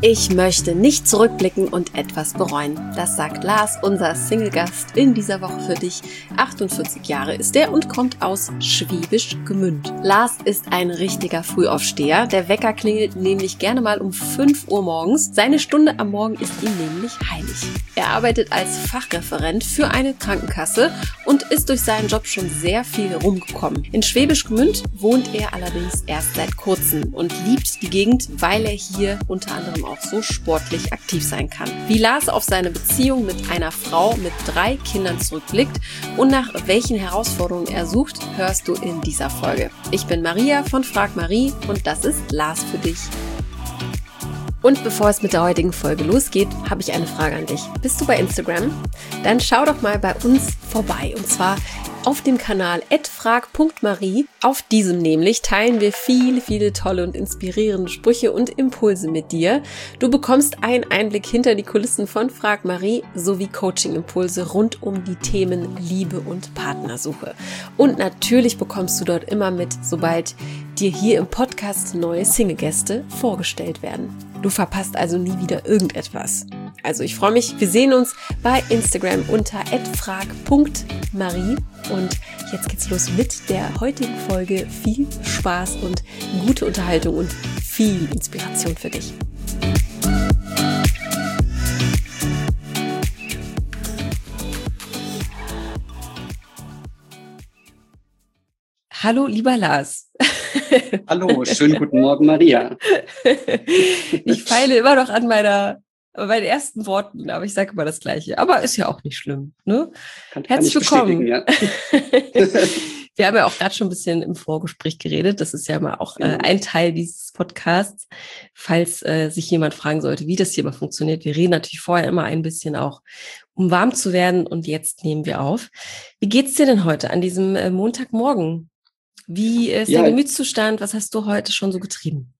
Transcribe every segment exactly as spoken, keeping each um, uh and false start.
Ich möchte nicht zurückblicken und etwas bereuen. Das sagt Lars, unser Single-Gast in dieser Woche für dich. achtundvierzig Jahre ist er und kommt aus Schwäbisch Gmünd. Lars ist ein richtiger Frühaufsteher. Der Wecker klingelt nämlich gerne mal um fünf Uhr morgens. Seine Stunde am Morgen ist ihm nämlich heilig. Er arbeitet als Fachreferent für eine Krankenkasse und ist durch seinen Job schon sehr viel rumgekommen. In Schwäbisch Gmünd wohnt er allerdings erst seit kurzem und liebt die Gegend, weil er hier unter anderem auch so sportlich aktiv sein kann. Wie Lars auf seine Beziehung mit einer Frau mit drei Kindern zurückblickt und nach welchen Herausforderungen er sucht, hörst du in dieser Folge. Ich bin Maria von Frag Marie und das ist Lars für dich. Und bevor es mit der heutigen Folge losgeht, habe ich eine Frage an dich. Bist du bei Instagram? Dann schau doch mal bei uns vorbei. Und zwar auf dem Kanal at frag punkt marie. Auf diesem nämlich teilen wir viele, viele tolle und inspirierende Sprüche und Impulse mit dir. Du bekommst einen Einblick hinter die Kulissen von Frag Marie sowie Coaching-Impulse rund um die Themen Liebe und Partnersuche. Und natürlich bekommst du dort immer mit, sobald dir hier im Podcast neue Single-Gäste vorgestellt werden. Du verpasst also nie wieder irgendetwas. Also ich freue mich, wir sehen uns bei Instagram unter at frag punkt marie und jetzt geht's los mit der heutigen Folge. Viel Spaß und gute Unterhaltung und viel Inspiration für dich. Hallo, lieber Lars. Hallo, schönen guten Morgen, Maria. Ich feile immer noch an meiner, meinen ersten Worten, aber ich sage immer das Gleiche. Aber ist ja auch nicht schlimm, ne? Kann, Herzlich kann willkommen. Ja. Wir haben ja auch gerade schon ein bisschen im Vorgespräch geredet. Das ist ja mal auch äh, ein Teil dieses Podcasts. Falls äh, sich jemand fragen sollte, wie das hier mal funktioniert. Wir reden natürlich vorher immer ein bisschen auch, um warm zu werden. Und jetzt nehmen wir auf. Wie geht's dir denn heute an diesem äh, Montagmorgen? Wie ist Ja, der Gemütszustand? Was hast du heute schon so getrieben?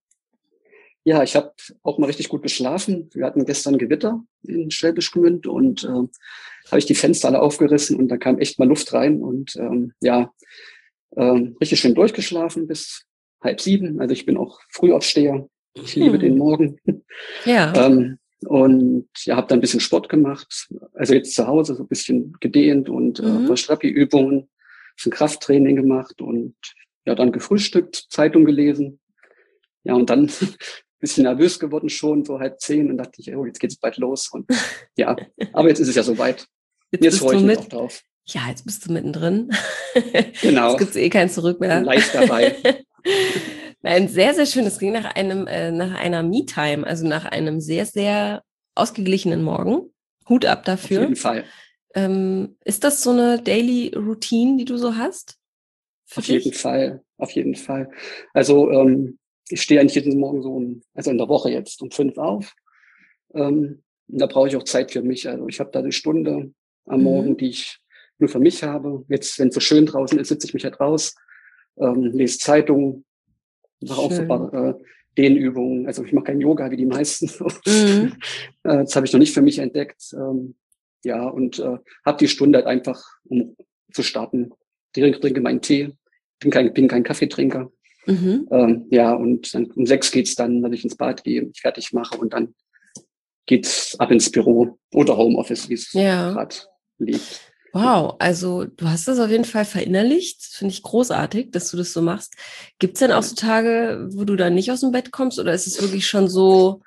Ja, ich habe auch mal richtig gut geschlafen. Wir hatten gestern Gewitter in Schwäbisch Gmünd und äh, habe ich die Fenster alle aufgerissen und da kam echt mal Luft rein und ähm, ja, ähm, richtig schön durchgeschlafen bis halb sieben. Also ich bin auch Frühaufsteher. Ich liebe Hm. den Morgen. Ja. ähm, und ja, habe dann ein bisschen Sport gemacht. Also jetzt zu Hause so ein bisschen gedehnt und Mhm. äh, paar Strappi-Übungen, ein Krafttraining gemacht und ja, dann gefrühstückt, Zeitung gelesen. Ja, und dann ein bisschen nervös geworden schon, so halb zehn. Und dachte ich, oh, jetzt geht's bald los. Und ja, aber jetzt ist es ja soweit. Jetzt, Jetzt bist freue du ich mich mit. auch drauf. Ja, jetzt bist du mittendrin. Genau. Jetzt gibt's eh kein Zurück mehr. Leicht dabei. Nein, sehr, sehr schön. Es ging nach einem, äh, nach einer Me-Time, also nach einem sehr, sehr ausgeglichenen Morgen. Hut ab dafür. Auf jeden Fall. Ähm, ist das so eine Daily Routine, die du so hast? Auf dich? jeden Fall, auf jeden Fall. Also ähm, ich stehe eigentlich jeden Morgen so, um, also in der Woche jetzt um fünf auf. Ähm, und da brauche ich auch Zeit für mich. Also ich habe da eine Stunde am Morgen, mhm. die ich nur für mich habe. Jetzt, wenn es so schön draußen ist, sitze ich mich halt raus, ähm, lese Zeitungen, mache auch so ein paar äh, Dehnübungen. Also ich mache kein Yoga wie die meisten. Mhm. Das habe ich noch nicht für mich entdeckt. Ähm, ja, und äh, habe die Stunde halt einfach, um zu starten. Ich trinke, trinke meinen Tee, bin kein, bin kein Kaffeetrinker. Mhm. Ähm, ja, und dann um sechs geht's dann, dass ich ins Bad gehe, mich fertig mache und dann geht's ab ins Büro oder Homeoffice, wie es ja. gerade liegt. Wow, also du hast das auf jeden Fall verinnerlicht. Das finde ich großartig, dass du das so machst. Gibt's denn auch so Tage, wo du dann nicht aus dem Bett kommst oder ist es wirklich schon so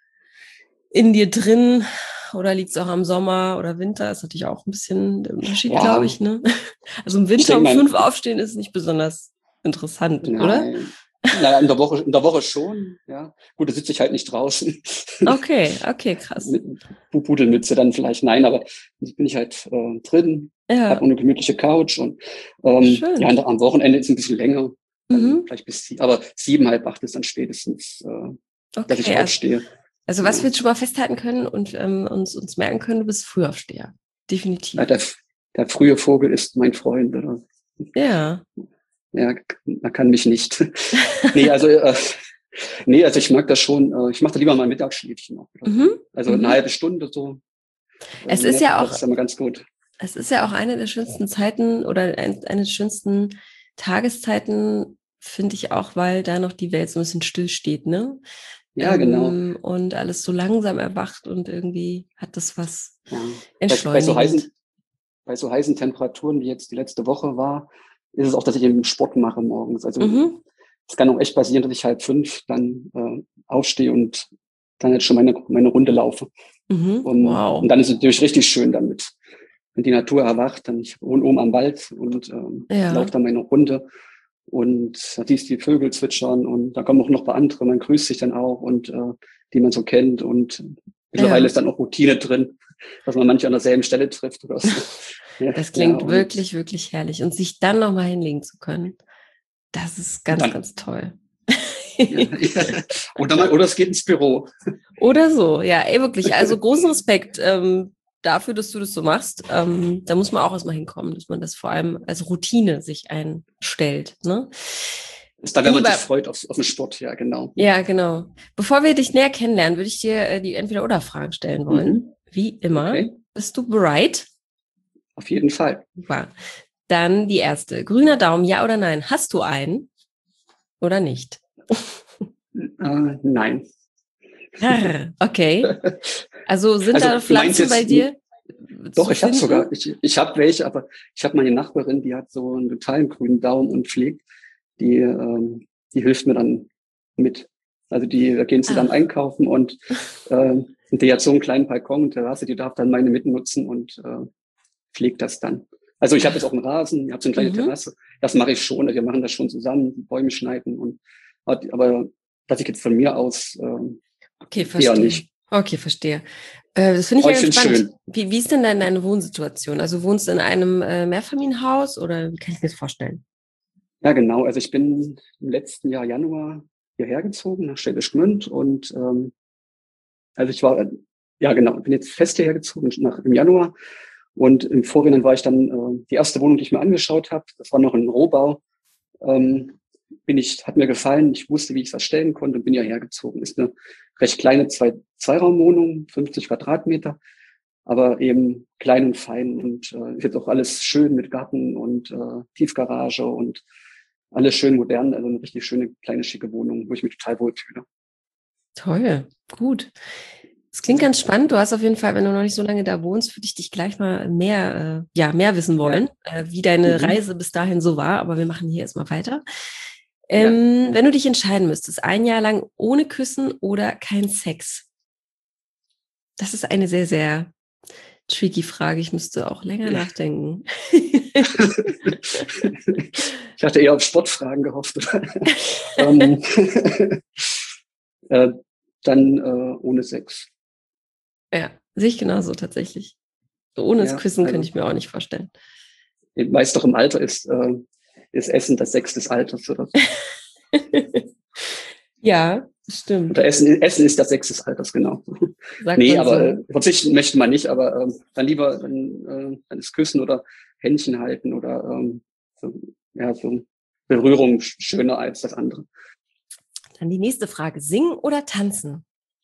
in dir drin? Oder liegt es auch am Sommer oder Winter? Ist natürlich auch ein bisschen der Unterschied, ja. glaube ich. Ne? Also im Winter um fünf aufstehen ist nicht besonders interessant, nein. oder? Naja, in der Woche, in der Woche schon, ja. Gut, da sitze ich halt nicht draußen. Okay, okay, krass. Mit Pudelmütze dann vielleicht, nein, aber jetzt bin ich halt äh, drin, ja. habe eine gemütliche Couch und ähm, ja, am Wochenende ist es ein bisschen länger, mhm. vielleicht bis sie, aber sieben, halb acht ist dann spätestens, äh, okay, dass ich aufstehe. Also was wir jetzt schon mal festhalten können und ähm, uns, uns merken können, du bist Frühaufsteher. Definitiv. Ja, der, der frühe Vogel ist mein Freund, oder? Ja. Ja, man kann mich nicht. nee, also äh, nee, also ich mag das schon. Äh, ich mache da lieber mal ein Mittagsschläfchen noch. Mhm. Also eine mhm. halbe Stunde so. Es ist ja auch, das ist immer ganz gut. Es ist ja auch eine der schönsten Zeiten oder ein, eine der schönsten Tageszeiten, finde ich auch, weil da noch die Welt so ein bisschen still steht, ne? Ja, ähm, genau. und alles so langsam erwacht und irgendwie hat das was Ja. Bei, bei, so entschleunigend. heißen, bei so heißen Temperaturen, wie jetzt die letzte Woche war, ist es auch, dass ich eben Sport mache morgens. Also Mhm. es kann auch echt passieren, dass ich halb fünf dann äh, aufstehe und dann jetzt schon meine, meine Runde laufe. Mhm. Und, und Wow. dann ist es natürlich richtig schön damit, wenn die Natur erwacht, dann ich wohne oben am Wald und ähm, laufe Ja, dann meine Runde und da siehst die Vögel zwitschern und da kommen auch noch ein paar andere, man grüßt sich dann auch und äh, die man so kennt und mittlerweile ja. ist dann auch Routine drin, dass man manche an derselben Stelle trifft oder so. Ja, Das ja klingt und, wirklich, wirklich herrlich. Und sich dann nochmal hinlegen zu können, das ist und ganz, dann, ganz toll. ja, ja. Oder, mal, oder es geht ins Büro. Oder so, ja, ey, wirklich. Also großen Respekt ähm, dafür, dass du das so machst. Ähm, da muss man auch erstmal hinkommen, dass man das vor allem als Routine sich einstellt. Ne? Ist dann, wenn man sich Lieber, freut auf, auf den Sport, ja, genau. ja, genau. Bevor wir dich näher kennenlernen, würde ich dir äh, die Entweder-Oder-Fragen stellen wollen. Mhm. Wie immer. Okay, Bist du bereit? auf jeden Fall. Super. Dann die erste. Grüner Daumen, ja oder nein? Hast du einen oder nicht? Äh, nein. Ah, okay. Also sind Also da du meinst Pflanzen bei jetzt, dir doch, zu ich habe sogar, finden? ich, ich habe welche, aber ich habe meine Nachbarin, die hat so einen totalen grünen Daumen und pflegt, die, ähm, die hilft mir dann mit. Also die, da gehen sie dann Ach, einkaufen und äh, die hat so einen kleinen Balkon und Terrasse, die darf dann meine mitnutzen und äh, pflegt das dann. Also ich habe jetzt auch ach, einen Rasen, ich habe so eine kleine mhm. Terrasse. Das mache ich schon. Wir machen das schon zusammen, Bäume schneiden und aber dass ich jetzt von mir aus Okay, äh, eher verstehe. nicht. Okay, verstehe. Äh, das finde ich Aber ja ich ganz finde es spannend. schön. Wie, wie ist denn dein, deine Wohnsituation? Also wohnst du in einem äh, Mehrfamilienhaus oder wie kann ich mir das vorstellen? Ja, genau. Also ich bin im letzten Jahr Januar hierher gezogen nach Schwäbisch Gmünd und ähm, also ich war, ja genau, bin jetzt fest hierher gezogen nach, im Januar und im Vorhinein war ich dann äh, die erste Wohnung, die ich mir angeschaut habe, das war noch ein Rohbau, ähm, bin ich, hat mir gefallen, ich wusste, wie ich es erstellen konnte und bin hierher gezogen. Ist eine recht kleine zwei, Zweiraumwohnung, fünfzig Quadratmeter, aber eben klein und fein und äh, ist jetzt auch alles schön mit Garten und äh, Tiefgarage und alles schön modern, also eine richtig schöne, kleine, schicke Wohnung, wo ich mich total wohlfühle. Toll, gut. Das klingt ganz spannend. Du hast auf jeden Fall, wenn du noch nicht so lange da wohnst, würde ich dich gleich mal mehr, äh, ja, mehr wissen Ja. wollen, äh, wie deine Mhm. Reise bis dahin so war. Aber wir machen hier erstmal weiter. Ja. Ähm, wenn du dich entscheiden müsstest, ein Jahr lang ohne Küssen oder kein Sex? Das ist eine sehr, sehr tricky Frage. Ich müsste auch länger nachdenken. Ich hatte eher auf Sportfragen gehofft. ähm, äh, dann äh, ohne Sex. Ja, sehe ich genauso tatsächlich. So ohne das Ja, Küssen könnte also ich mir auch nicht vorstellen. meist doch im Alter ist, äh, ist Essen das Sex des Alters oder so. Ja, stimmt. Oder Essen, Essen ist das Sex des Alters, genau. Sagt Nee, man aber so. äh, verzichten möchte man nicht, aber ähm, dann lieber dann, äh, dann das Küssen oder Händchen halten oder ähm, so, ja, so Berührung schöner als das andere. Dann die nächste Frage. Singen oder tanzen?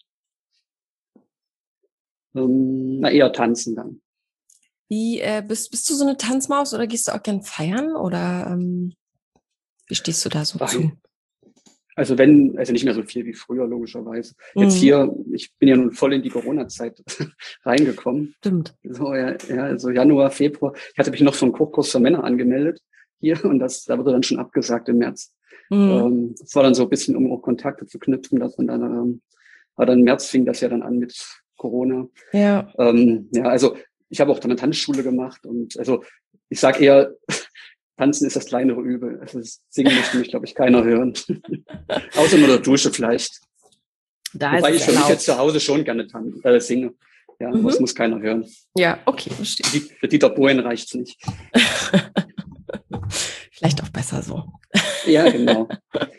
Ähm, na, eher tanzen dann. Wie, äh, bist, bist du so eine Tanzmaus oder gehst du auch gern feiern oder ähm, wie stehst du da so Ach, zu? also wenn, also nicht mehr so viel wie früher, logischerweise. Jetzt Mhm, hier, ich bin ja nun voll in die Corona-Zeit reingekommen. stimmt. So, ja, ja, also Januar, Februar. Ich hatte mich noch für einen Kochkurs für Männer angemeldet hier und das, da wurde dann schon abgesagt im März. Mhm. Ähm, das war dann so ein bisschen, um auch Kontakte zu knüpfen, dass man dann, ähm, aber dann im März fing das ja dann an mit Corona. Ja. Ähm, ja, also ich habe auch dann eine Tanzschule gemacht und also ich sage eher, Tanzen ist das kleinere Übel. Also singen möchte mich, glaube ich, keiner hören. Außer nur der Dusche vielleicht. Da ist Wobei es ich für mich jetzt zu erlaubt. Hause schon gerne tan äh, singe. Ja, aber es Mhm. muss keiner hören. Ja, okay, verstehe. Für, die, für Dieter Bohlen reicht's nicht. Vielleicht auch besser so. Ja, genau.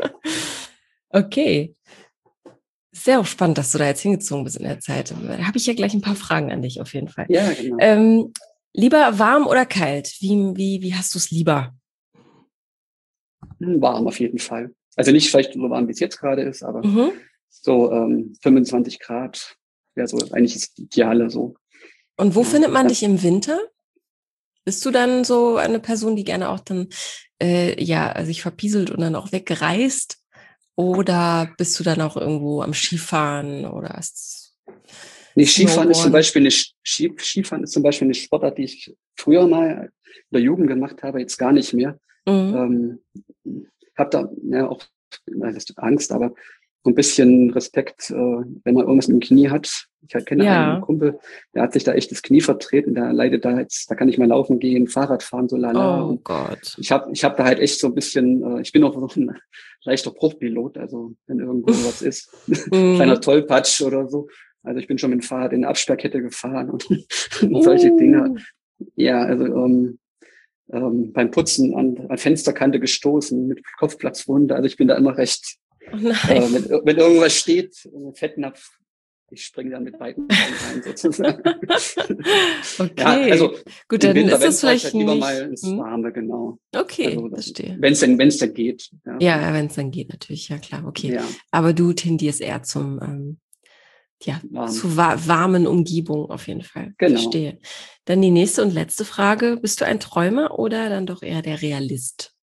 Okay. Sehr auch spannend, dass du da jetzt hingezogen bist in der Zeit. Da habe ich ja gleich ein paar Fragen an dich auf jeden Fall. Ja, genau. Ähm, lieber warm oder kalt? Wie, wie, wie hast du es lieber? Hm, warm auf jeden Fall. Also nicht vielleicht so warm, wie es jetzt gerade ist, aber Mhm. so ähm, fünfundzwanzig Grad wäre so eigentlich das Ideale so. Und wo Ja, findet man ja. dich im Winter? Bist du dann so eine Person, die gerne auch dann äh, ja sich verpieselt und dann auch wegreist? Oder bist du dann auch irgendwo am Skifahren oder Nee, Skifahren ist zum Beispiel eine Ski, Skifahren ist zum Beispiel eine Sportart, die ich früher mal in der Jugend gemacht habe, jetzt gar nicht mehr. Mhm. Ähm, habe da ja auch nicht Angst, aber so ein bisschen Respekt, äh, wenn man irgendwas mit dem Knie hat. Ich kenne ja. einen Kumpel, der hat sich da echt das Knie vertreten, der leidet da jetzt, da kann ich mal laufen gehen, Fahrrad fahren, so lala. Oh und Gott. Ich habe ich hab da halt echt so ein bisschen, äh, ich bin auch noch ein leichter Bruchpilot, also wenn irgendwo was ist, mhm. kleiner Tollpatsch oder so. Also ich bin schon mit dem Fahrrad in eine Absperrkette gefahren und, und solche uh. Dinge. Ja, also ähm, ähm, beim Putzen an, an Fensterkante gestoßen mit Kopfplatzwunde. Also ich bin da immer recht, oh äh, wenn, wenn irgendwas steht, äh, Fettnapf, ich springe dann mit beiden Beinen rein sozusagen. Okay, ja, also gut, dann Winter, ist das vielleicht halt nicht... lieber mal ins Warme, genau. Okay, also, verstehe. Wenn es denn, wenn's denn geht. Ja, ja wenn es dann geht, natürlich, ja klar, okay. Ja. Aber du tendierst eher zum... Ähm, Ja, Warm. zu wa- warmen Umgebung auf jeden Fall. Genau. Verstehe. Dann die nächste und letzte Frage. Bist du ein Träumer oder dann doch eher der Realist?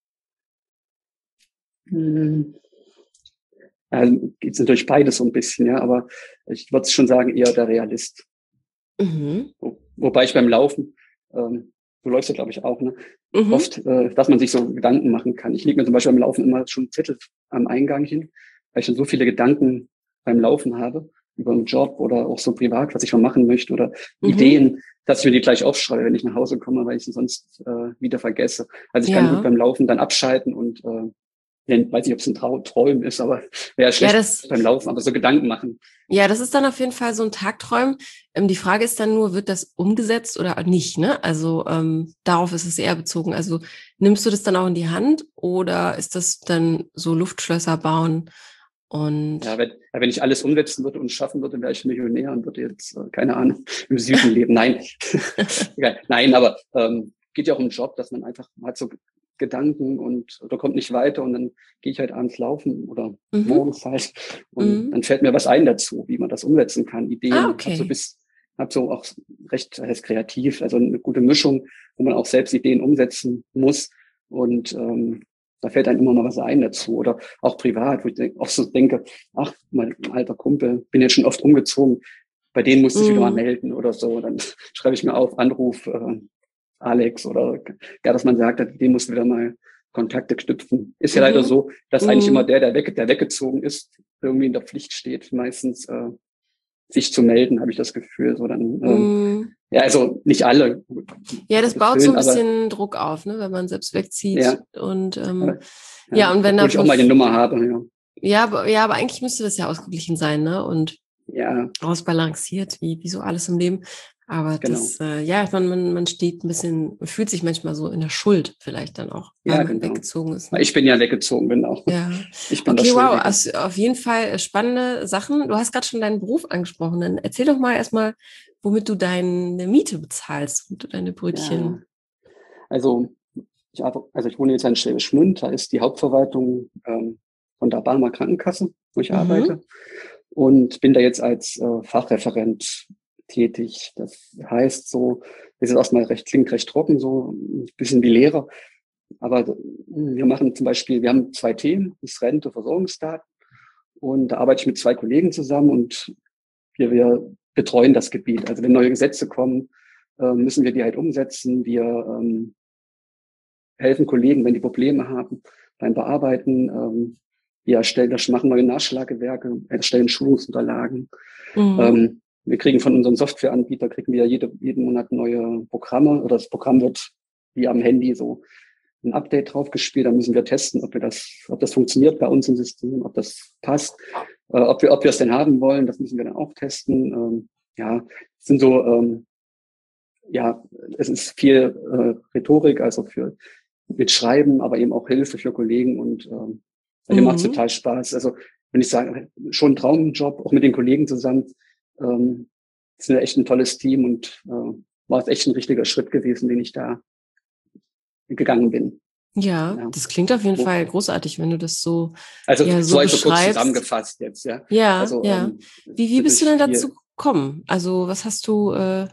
Hm. Also geht's natürlich beides so ein bisschen, ja, aber ich würde schon sagen, eher der Realist. Mhm. Wo, wobei ich beim Laufen, ähm, du läufst ja, glaube ich, auch, ne? Mhm. Oft, äh, dass man sich so Gedanken machen kann. Ich lege mir zum Beispiel beim Laufen immer schon einen Zettel am Eingang hin, weil ich schon so viele Gedanken beim Laufen habe, über einen Job oder auch so privat, was ich mal machen möchte oder mhm. Ideen, dass ich mir die gleich aufschreibe, wenn ich nach Hause komme, weil ich sie sonst äh, wieder vergesse. Also ich ja. kann gut beim Laufen dann abschalten und äh, ich weiß nicht, ob es ein Trau- Träum ist, aber wäre schlecht ja, das, beim Laufen, aber so Gedanken machen. Ja, das ist dann auf jeden Fall so ein Tagträum. Ähm, die Frage ist dann nur, wird das umgesetzt oder nicht, ne? Also ähm, darauf ist es eher bezogen. Also nimmst du das dann auch in die Hand oder ist das dann so Luftschlösser bauen? Und ja, wenn, wenn ich alles umsetzen würde und schaffen würde, wäre ich Millionär und würde jetzt, äh, keine Ahnung, im Süden leben. Nein, nein, aber ähm, geht ja auch um den Job, dass man einfach man hat so Gedanken und oder kommt nicht weiter und dann gehe ich halt abends laufen oder mhm. morgens halt und mhm. dann fällt mir was ein dazu, wie man das umsetzen kann, Ideen. Ah, okay. Hab so bis, hab so auch recht heißt kreativ, also eine gute Mischung, wo man auch selbst Ideen umsetzen muss und ähm, da fällt einem immer mal was ein dazu. Oder auch privat, wo ich denk, auch so denke, ach, mein alter Kumpel, bin jetzt schon oft umgezogen, bei denen musste ich mm. wieder mal melden oder so. Dann schreibe ich mir auf, Anruf äh, Alex oder ja, dass man sagt, den musst du wieder mal Kontakte knüpfen. Ist ja mhm. leider so, dass mm. eigentlich immer der, der, weg, der weggezogen ist, irgendwie in der Pflicht steht, meistens äh, sich zu melden, habe ich das Gefühl. So dann, ähm, mm. Ja, also nicht alle. Ja, das baut so ein bisschen Druck auf, ne, wenn man selbst wegzieht. Ja. Und ähm, aber, ja, ja, und wenn da ich auch mal die Nummer habe. Ja. Ja, aber, ja, aber eigentlich müsste das ja ausgeglichen sein, ne? Und ja. ausbalanciert, wie, wie so alles im Leben. Aber genau. das, äh, ja, man, man, man steht ein bisschen, man fühlt sich manchmal so in der Schuld vielleicht dann auch, weil ja, man genau. weggezogen ist. Ne? Ich bin ja weggezogen, genau. Ja. Ich bin okay, wow, also auf jeden Fall spannende Sachen. Du hast gerade schon deinen Beruf angesprochen. Dann erzähl doch mal erstmal, womit du deine Miete bezahlst und deine Brötchen. Ja. Also, ich, also ich wohne jetzt in Schwäbisch Gmünd, da ist die Hauptverwaltung ähm, von der Barmer Krankenkasse, wo ich mhm. arbeite. Und bin da jetzt als äh, Fachreferent tätig. Das heißt so, das ist erstmal recht, klingt recht trocken, so ein bisschen wie Lehrer. Aber wir machen zum Beispiel, wir haben zwei Themen, das Rente, Versorgungsdaten. Und da arbeite ich mit zwei Kollegen zusammen und wir, wir betreuen das Gebiet. Also wenn neue Gesetze kommen, äh, müssen wir die halt umsetzen. Wir ähm, helfen Kollegen, wenn die Probleme haben beim Bearbeiten. Ähm, wir erstellen, das machen neue Nachschlagewerke, erstellen Schulungsunterlagen. Mhm. Ähm, wir kriegen von unseren Softwareanbieter, kriegen wir jede, jeden Monat neue Programme oder das Programm wird wie am Handy so ein Update draufgespielt. Da müssen wir testen, ob wir das, ob das funktioniert bei uns im System, ob das passt, äh, ob wir, ob wir es denn haben wollen. Das müssen wir dann auch testen. Ähm, ja, es sind so, ähm, ja, es ist viel äh, Rhetorik, also für mit Schreiben, aber eben auch Hilfe für Kollegen und ähm, mir mhm. macht es total Spaß. Also wenn ich sage, schon ein Traumjob, auch mit den Kollegen zusammen. Ähm, sind ja echt ein tolles Team und äh, war es echt ein richtiger Schritt gewesen, den ich da gegangen bin. Ja, ja. Das klingt auf jeden Wo, Fall großartig, wenn du das so Also ja, so, so also kurz zusammengefasst jetzt, ja. Ja, also, ja. Ähm, wie wie bist du denn dazu gekommen? Also was hast du, äh,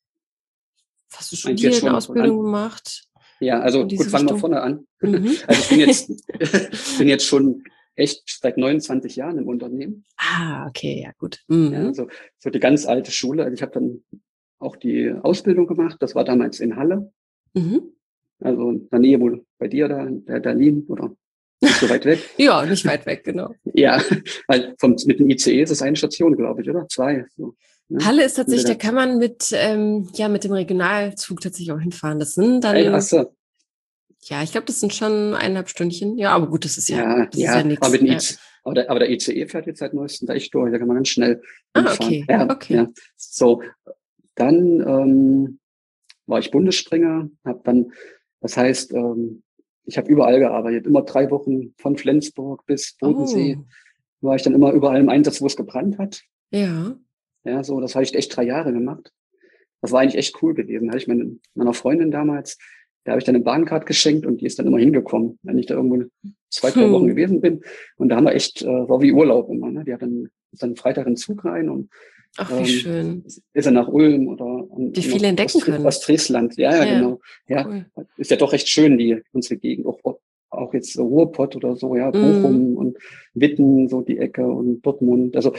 hast du studiert, eine Ausbildung an, gemacht? Ja, also gut, fangen wir vorne an. Mhm. Also ich bin jetzt, bin jetzt schon echt seit neunundzwanzig Jahren im Unternehmen. Ah, okay, ja gut. Mhm. Ja, also so die ganz alte Schule. Also ich habe dann auch die Ausbildung gemacht. Das war damals in Halle. Mhm. Also in der Nähe, wo bei dir da, der Berlin oder nicht so weit weg. Ja, nicht weit weg, genau. Ja, weil vom, mit dem I C E ist es eine Station, glaube ich, oder? Zwei. So, ne? Halle ist tatsächlich, da kann man mit, ähm, ja, mit dem Regionalzug tatsächlich auch hinfahren. Das sind dann, Ach so. ja, ich glaube, das sind schon eineinhalb Stündchen. Ja, aber gut, das ist ja, Ja, das ja, ist ja aber, nichts. mit dem Ja. I C, aber, der, aber der I C E fährt jetzt seit neuestem da echt durch, da kann man ganz schnell Ah, hinfahren. okay, Ja, okay. ja. So, dann ähm, war ich Bundesspringer, habe dann, das heißt, ähm, ich habe überall gearbeitet, immer drei Wochen von Flensburg bis Bodensee, Oh, war ich dann immer überall im Einsatz, wo es gebrannt hat. ja. Ja, so, das habe ich echt drei Jahre gemacht. Das war eigentlich echt cool gewesen. Da hatte ich meine, meiner Freundin damals, der habe ich dann eine Bahncard geschenkt und die ist dann immer hingekommen, wenn ich da irgendwo zwei, drei Wochen Hm. gewesen bin. Und da haben wir echt, äh, war wie Urlaub immer. Ne? Die hat dann, ist dann Freitag in den Zug rein und Ach, wie ähm, schön. ist er nach Ulm oder an, Wie nach viel entdecken Ostfri können. Ostfriesland. Ja, ja, Ja, genau. Ja, cool. ist ja doch recht schön, die unsere Gegend. Auch, auch jetzt so Ruhrpott oder so, ja, Mhm. Bochum und Witten, so die Ecke und Dortmund. Also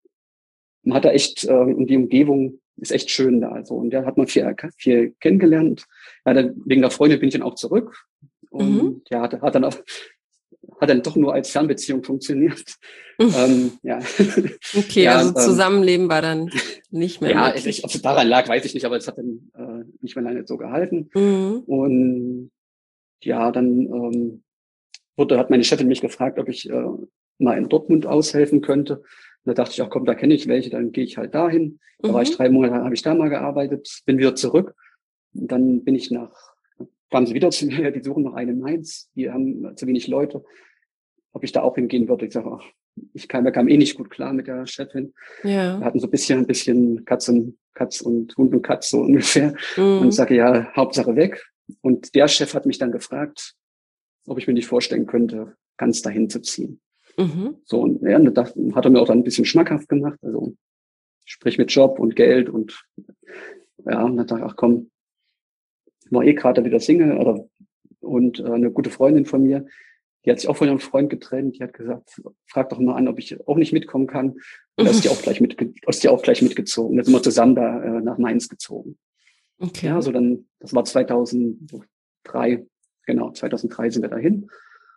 man hat da echt, äh, und die Umgebung ist echt schön da. Also, und da hat man viel, viel kennengelernt. Ja, dann, wegen der Freundin bin ich dann auch zurück. Mhm. Und ja, hat, hat dann auch, hat dann doch nur als Fernbeziehung funktioniert. ähm, ja. Okay, ja, also ähm, Zusammenleben war dann nicht mehr ja, möglich. ob es daran lag, weiß ich nicht, aber es hat dann äh, nicht mehr lange so gehalten. Mhm. Und ja, dann ähm, wurde, hat meine Chefin mich gefragt, ob ich äh, mal in Dortmund aushelfen könnte. Und da dachte ich, ach komm, da kenne ich welche, dann gehe ich halt dahin. Da war ich Mhm. drei Monate, habe ich da mal gearbeitet, bin wieder zurück. Und dann bin ich nach, kamen sie wieder zu mir, die suchen noch einen in Mainz, die haben zu wenig Leute, ob ich da auch hingehen würde. Ich sage, ach, ich kam, wir kamen eh nicht gut klar mit der Chefin. Wir Ja. hatten so ein bisschen, ein bisschen Katz und Katz und Hund und Katz so ungefähr. Und ich Mhm. sage, ja, Hauptsache weg. Und der Chef hat mich dann gefragt, ob ich mir nicht vorstellen könnte, ganz dahin zu ziehen. Mhm. So, und ja, und da hat er mir auch dann ein bisschen schmackhaft gemacht, also sprich mit Job und Geld und ja, und dann dachte ich, ach komm, war eh gerade wieder Single oder, und äh, eine gute Freundin von mir, die hat sich auch von ihrem Freund getrennt, die hat gesagt, frag doch mal an, ob ich auch nicht mitkommen kann. Und da ist die auch gleich mit, ist die auch gleich mitgezogen. Da sind wir zusammen da äh, nach Mainz gezogen. Ja, Okay. so dann, das war zweitausenddrei, genau, zweitausenddrei sind wir dahin.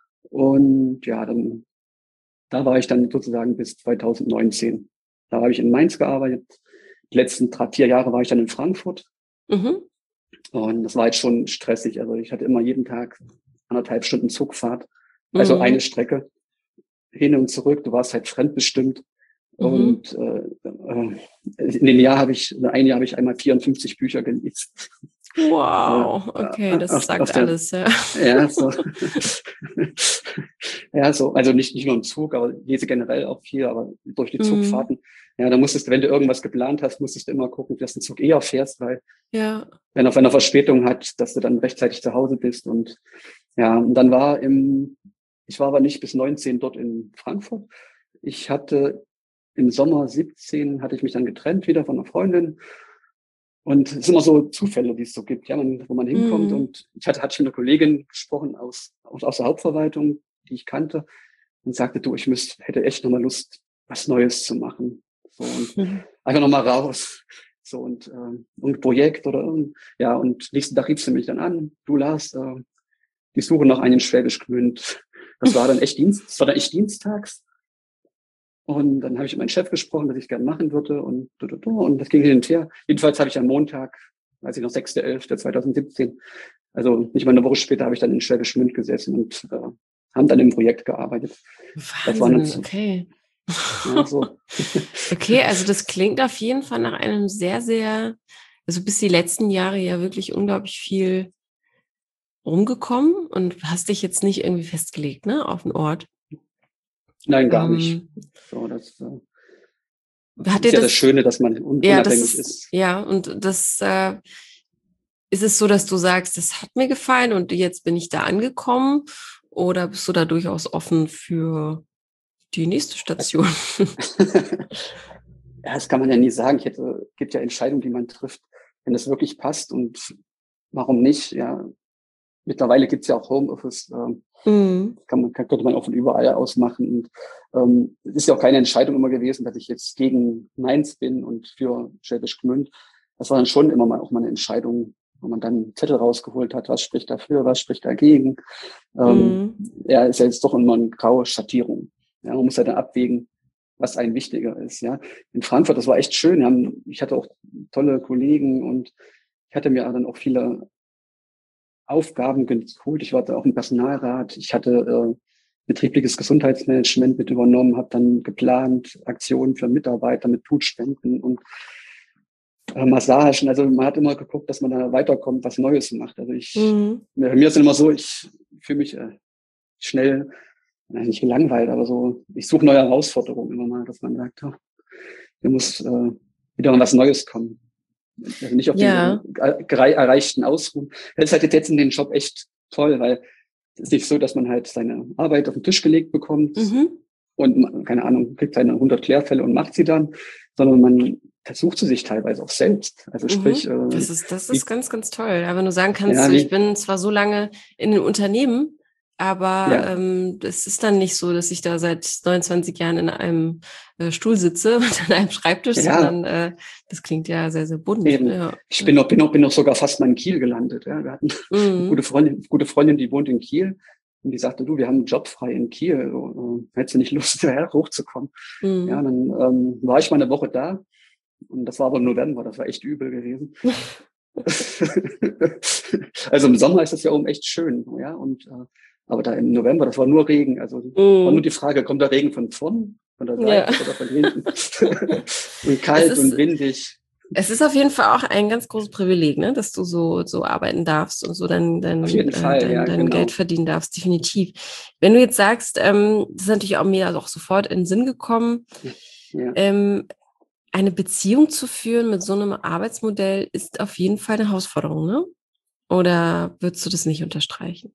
Und ja, dann da war ich dann sozusagen bis zweitausendneunzehn. Da habe ich in Mainz gearbeitet. Die letzten drei, vier Jahre war ich dann in Frankfurt. Mhm. Und das war jetzt schon stressig. Also ich hatte immer jeden Tag anderthalb Stunden Zugfahrt. Also eine Mhm. Strecke hin und zurück. Du warst halt fremdbestimmt. Mhm. Und äh, äh, in dem Jahr habe ich, in einem Jahr habe ich einmal vierundfünfzig Bücher gelesen. äh, Wow, okay, das auf, sagt auf der, alles, ja. ja, so. Ja, so, also nicht, nicht nur im Zug, aber lese generell auch viel, aber durch die Mhm. Zugfahrten. Ja, da musstest du, wenn du irgendwas geplant hast, musstest du immer gucken, dass du den Zug eher fährst, weil Ja. wenn er, wenn er Verspätung hat, dass du dann rechtzeitig zu Hause bist. Und ja, und dann war im, ich war aber nicht bis neunzehn dort in Frankfurt. Ich hatte im Sommer siebzehn hatte ich mich dann getrennt wieder von einer Freundin. Und es sind immer so Zufälle, die es so gibt, ja, man, wo man hinkommt. Mhm. Und ich hatte, hatte ich mit einer Kollegin gesprochen aus, aus, aus der Hauptverwaltung, die ich kannte, und sagte, du, ich müsste, hätte echt nochmal Lust, was Neues zu machen. So, und Mhm. einfach nochmal raus. So, und, äh, ein Projekt oder irgend, ja, und nächsten Tag rief sie mich dann an, du Lars, äh, die Suche nach einem Schwäbisch Gmünd. Das war dann echt Dienst, das war dann echt dienstags. Und dann habe ich mit meinem Chef gesprochen, dass ich gerne machen würde und und das ging hin und her. Jedenfalls habe ich am Montag, weiß ich noch, sechster elfter zweitausendsiebzehn, also nicht mal eine Woche später, habe ich dann in Schwäbisch Gmünd gesessen und äh, haben dann im Projekt gearbeitet. Das war Wahnsinn, nicht, okay. ja, so. Okay, also das klingt auf jeden Fall nach einem sehr, sehr, also bis die letzten Jahre ja wirklich unglaublich viel rumgekommen und hast dich jetzt nicht irgendwie festgelegt, ne, auf einen Ort. Nein, gar nicht. Ähm, So, das äh, hat ist dir ja das das, Schöne, dass man un ja, das unabhängig ist, ist. ja, und das, äh, ist es so, dass du sagst, das hat mir gefallen und jetzt bin ich da angekommen? Oder bist du da durchaus offen für die nächste Das, Station? ja, das kann man ja nie sagen. Ich hätte, gibt ja Entscheidungen, die man trifft, wenn es wirklich passt und warum nicht, ja. mittlerweile gibt's ja auch Homeoffice, ähm, Mhm. kann man, kann, könnte man auch von überall aus machen. Und ähm, es ist ja auch keine Entscheidung immer gewesen, dass ich jetzt gegen Mainz bin und für Schwäbisch Gmünd. Das war dann schon immer mal auch mal eine Entscheidung, wo man dann einen Zettel rausgeholt hat, was spricht dafür, was spricht dagegen. Ähm, Mhm. ja, ist ja jetzt doch immer eine graue Schattierung. Ja, man muss ja dann abwägen, was einem wichtiger ist. Ja, in Frankfurt, das war echt schön. Wir haben, ich hatte auch tolle Kollegen und ich hatte mir dann auch viele Aufgaben geholt. Ich war da auch im Personalrat. Ich hatte äh, betriebliches Gesundheitsmanagement mit übernommen, habe dann geplant Aktionen für Mitarbeiter mit Blutspenden und äh, Massagen. Also man hat immer geguckt, dass man da weiterkommt, was Neues macht. Also ich, Mhm. mir, mir ist es immer so, ich fühle mich äh, schnell, äh, nicht gelangweilt, aber so, ich suche neue Herausforderungen immer mal, dass man sagt, oh, hier muss äh, wieder mal was Neues kommen. Also nicht auf Ja. den äh, erreichten ausruhen. Das ist halt jetzt in den Job echt toll, weil es ist nicht so, dass man halt seine Arbeit auf den Tisch gelegt bekommt Mhm. und, keine Ahnung, kriegt seine hundert Klärfälle und macht sie dann, sondern man versucht sie sich teilweise auch selbst. Also sprich, Mhm. äh, Das ist, das ist wie, ganz, ganz toll. Ja, wenn du sagen kannst, ja, so, ich wie, bin zwar so lange in den Unternehmen, aber ja, ähm, es ist dann nicht so, dass ich da seit neunundzwanzig Jahren in einem äh, Stuhl sitze und an einem Schreibtisch, ja, sondern äh, das klingt ja sehr, sehr bunt. eben. Ja, Ich bin ja. noch, bin noch, bin noch sogar fast mal in Kiel gelandet. Ja. Wir hatten eine Mhm. gute Freundin, gute Freundin, die wohnt in Kiel. Und die sagte, du, wir haben einen Job frei in Kiel. So, äh, hättest du nicht Lust, hierher hochzukommen? Ja, Mhm. dann ähm, war ich mal eine Woche da. Und das war aber im November, das war echt übel gewesen. Also im Sommer ist das ja oben echt schön, ja. Und äh, aber da im November, das war nur Regen. Also war nur Mhm. die Frage, kommt der Regen von vorn, von der Ja. Seite oder von hinten? Und Es kalt ist, und windig. es ist auf jeden Fall auch ein ganz großes Privileg, ne, dass du so, so arbeiten darfst und so dein, Auf dein, jeden äh, Fall, dein, ja, dein Geld genau. verdienen darfst, definitiv. Wenn du jetzt sagst, ähm, das ist natürlich auch mir auch sofort in den Sinn gekommen, Ja, ja. ähm, eine Beziehung zu führen mit so einem Arbeitsmodell ist auf jeden Fall eine Herausforderung, ne? Oder würdest du das nicht unterstreichen?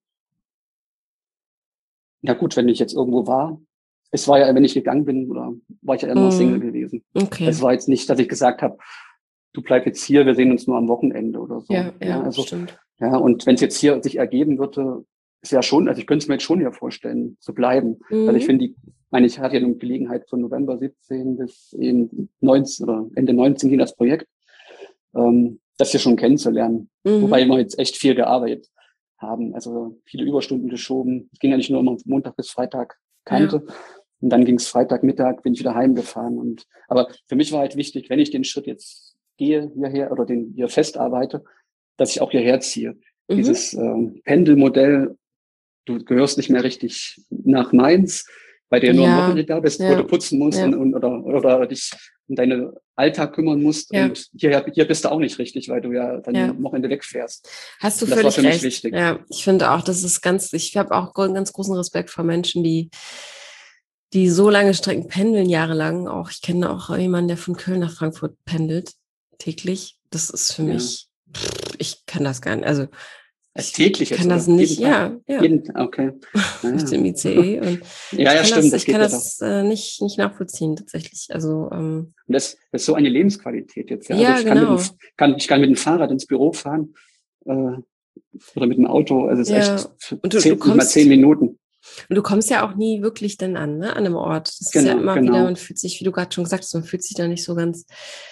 Ja gut, wenn ich jetzt irgendwo war, es war ja, wenn ich gegangen bin, oder war ich ja immer Single Mhm. gewesen. Okay. Es war jetzt nicht, dass ich gesagt habe, du bleib jetzt hier, wir sehen uns nur am Wochenende oder so. Ja, Ja, ja, also, stimmt. ja, und wenn es jetzt hier sich ergeben würde, ist ja schon, also ich könnte es mir jetzt schon hier vorstellen, zu bleiben. Also ich Mhm. finde die, meine, ich hatte ja eine Gelegenheit von November siebzehn bis eben neunzehn oder Ende neunzehn ging das Projekt, ähm, das hier schon kennenzulernen. Wobei Mhm. wir jetzt echt viel gearbeitet haben, also viele Überstunden geschoben. Es ging ja nicht nur immer Montag bis Freitag Ja. Kante. Und dann ging es Freitagmittag, bin ich wieder heimgefahren. Und aber für mich war halt wichtig, wenn ich den Schritt jetzt gehe hierher oder den hier festarbeite, dass ich auch hierher ziehe. Mhm. Dieses ähm, Pendelmodell, du gehörst nicht mehr richtig nach Mainz, weil du ja nur am Ja, Wochenende da bist, wo du ja, putzen musst und, ja, und oder, oder dich um deinen Alltag kümmern musst. ja, Und hier, hier bist du auch nicht richtig, weil du ja dann ja. am Wochenende wegfährst. Hast du Und das war völlig für mich recht. wichtig. Ja, ich finde auch, das ist ganz, ich habe auch einen ganz großen Respekt vor Menschen, die, die so lange Strecken pendeln, jahrelang. Auch ich kenne auch jemanden, der von Köln nach Frankfurt pendelt, täglich. Das ist für Ja. mich, pff, ich kann das gar nicht. Also Als ich täglich jetzt, kann das oder? nicht, Jeden Tag? ja, ja, Jeden, okay. mit Naja. dem I C E. Und Ja, ich ja, kann das, stimmt, ich das kann geht ja doch. das äh, nicht, nicht nachvollziehen, tatsächlich. Also, ähm, Und das, das ist so eine Lebensqualität jetzt, ja. Also ja, ich kann mit dem, genau. kann, ich kann mit dem Fahrrad ins Büro fahren, äh, oder mit dem Auto. Also es ist echt Ja. Und du, du zehn, nicht mal zehn kommst, Minuten. und du kommst ja auch nie wirklich dann an, ne, an einem Ort. Das ist ja Genau, immer wieder, man genau. fühlt sich, wie du gerade schon gesagt hast, man fühlt sich da nicht so ganz,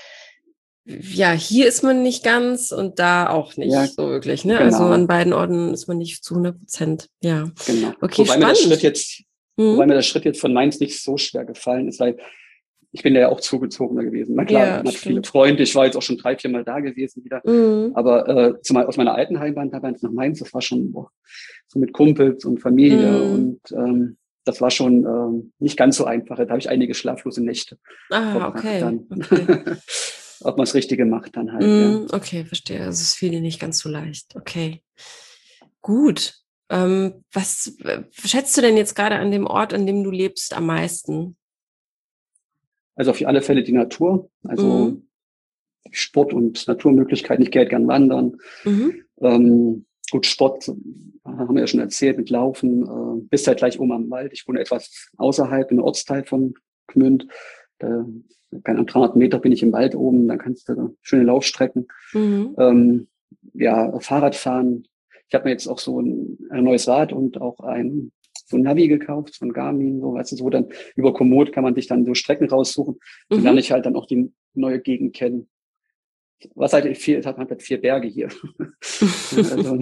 ja, hier ist man nicht ganz und da auch Ja, nicht so wirklich, ne? Also an genau, beiden Orten ist man nicht zu hundert Prozent. Ja. genau. Okay, Wobei mir der Schritt spannend. jetzt, wobei Mhm. mir der Schritt jetzt von Mainz nicht so schwer gefallen ist, weil ich bin da ja auch zugezogener gewesen. Na klar, Ja, man hat viele stimmt. Freunde. Ich war jetzt auch schon drei, vier Mal da gewesen wieder. Mhm. Aber äh, zumal aus meiner alten Heimat damals nach Mainz, das war schon boah, so mit Kumpels und Familie Mhm. und ähm, das war schon ähm, nicht ganz so einfach. Da habe ich einige schlaflose Nächte Ah, verbracht okay, dann. okay. Ob man das Richtige macht dann halt, ja. Mhm. Okay, verstehe. Also es fiel dir nicht ganz so leicht. Okay. Gut. Ähm, was äh, schätzt du denn jetzt gerade an dem Ort, an dem du lebst, am meisten? Also auf alle Fälle die Natur, also Mhm. Sport und Naturmöglichkeiten. Ich gehe halt gern wandern. Mhm. Ähm, gut, Sport äh, haben wir ja schon erzählt mit Laufen. Äh, bist halt gleich oben am Wald. Ich wohne etwas außerhalb, im Ortsteil von Gmünd. Da, keine Ahnung, dreihundert Meter bin ich im Wald oben. Dann kannst du schöne Laufstrecken. Mhm. Ähm, ja, Fahrradfahren. ich habe mir jetzt auch so ein, ein neues Rad und auch ein so ein Navi gekauft, so ein Garmin, so, weißt du, so dann über Komoot kann man sich dann so Strecken raussuchen. Dann Mhm. lerne ich halt dann auch die neue Gegend kennen. Was halt viel, hat man halt vier Berge hier. Also,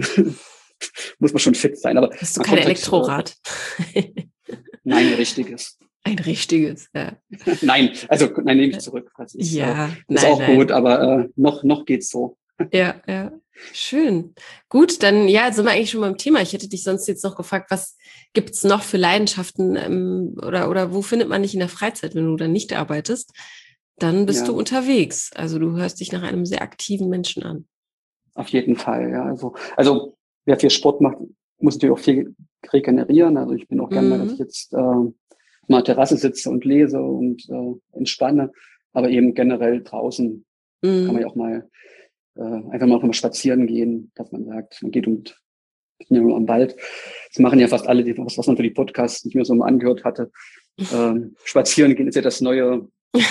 muss man schon fit sein. Aber Hast du man kein kommt Elektrorad? Halt, äh, nein, ein richtiges. Ein richtiges, ja. Nein, also nein, nehme ich zurück. Das ist, Ja, äh, ist nein, auch nein. gut, aber äh, noch, noch geht's so. Ja, ja. Schön. Gut, dann ja, sind wir eigentlich schon beim Thema. Ich hätte dich sonst jetzt noch gefragt, was gibt's noch für Leidenschaften ähm, oder, oder wo findet man dich in der Freizeit, wenn du dann nicht arbeitest? Dann bist Ja, du unterwegs. Also du hörst dich nach einem sehr aktiven Menschen an. auf jeden Fall, ja. Also, also wer viel Sport macht, muss natürlich auch viel regenerieren. Also ich bin auch gerne mal, dass ich Mhm. jetzt äh, mal auf der Terrasse sitze und lese und äh, entspanne. Aber eben generell draußen kann man ja Mhm. auch mal äh, einfach mal, auch mal spazieren gehen, dass man sagt, man geht und ja, nur am Wald. Das machen ja fast alle, die, was, was man für die Podcasts nicht mehr so mal angehört hatte. Ähm, spazieren gehen ist ja das neue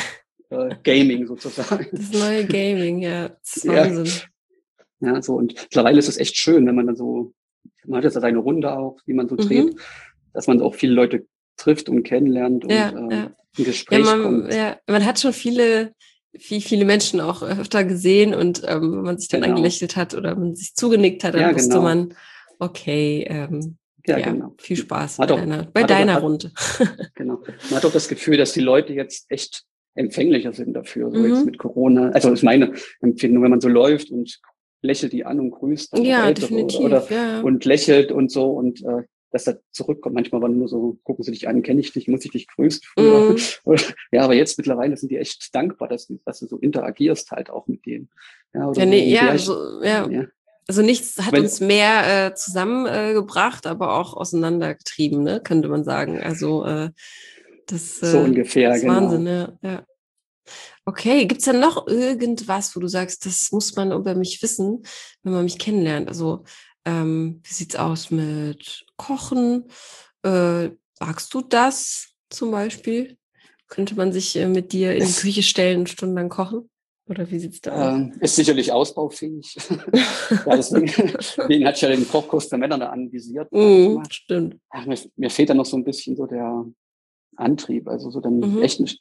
äh, Gaming sozusagen. Das neue Gaming, ja, das ist Ja, Wahnsinn. ja, so und mittlerweile ist es echt schön, wenn man dann so, man hat jetzt seine Runde auch, wie man so dreht, Mhm. dass man auch viele Leute trifft und kennenlernt und Ja, äh, ja. in Ja, Gespräch man, kommt. ja, man hat schon viele, viel, viele Menschen auch öfter gesehen und ähm, wenn man sich dann Genau. angelächelt hat oder man sich zugenickt hat, dann Ja, wusste genau. man, okay, ähm, Ja, ja, genau. viel Spaß Man bei hat auch, deiner, bei man hat auch, deiner hat, Runde. genau. Man hat auch das Gefühl, dass die Leute jetzt echt empfänglicher sind dafür, so jetzt mit Mhm. Corona. Also das ist meine Empfindung, wenn man so läuft und lächelt die an und grüßt dann auch Ja, Ältere oder, oder definitiv, ja. und lächelt und so und äh, dass er zurückkommt. Manchmal waren nur so, gucken sie dich an, kenne ich dich, muss ich dich grüßen früher. Mhm. Ja, aber jetzt mittlerweile sind die echt dankbar, dass, du- dass du so interagierst halt auch mit denen. Ja, oder Ja, so. nee, Und ja, ja, ich, so, ja. ja, Also nichts hat wenn, uns mehr äh, zusammengebracht, äh, gebracht, aber auch auseinandergetrieben, ne, könnte man sagen. Also äh, das, so äh, ungefähr, das ist Wahnsinn, genau. ja, ja. Okay, gibt's denn noch irgendwas, wo du sagst, das muss man über mich wissen, wenn man mich kennenlernt? Also, ähm, wie sieht's aus mit Kochen? Äh, magst du das zum Beispiel? Könnte man sich äh, mit dir in die Ist, Küche stellen und stundenlang kochen? Oder wie sieht's da aus? ähm, ist sicherlich ausbaufähig. Ja, deswegen, deswegen hatte ich ja den Kochkurs für Männer da anvisiert, sag ich Mhm, mal. stimmt. Ach, mir, mir fehlt da noch so ein bisschen so der Antrieb, also so dann Mhm. echt nicht,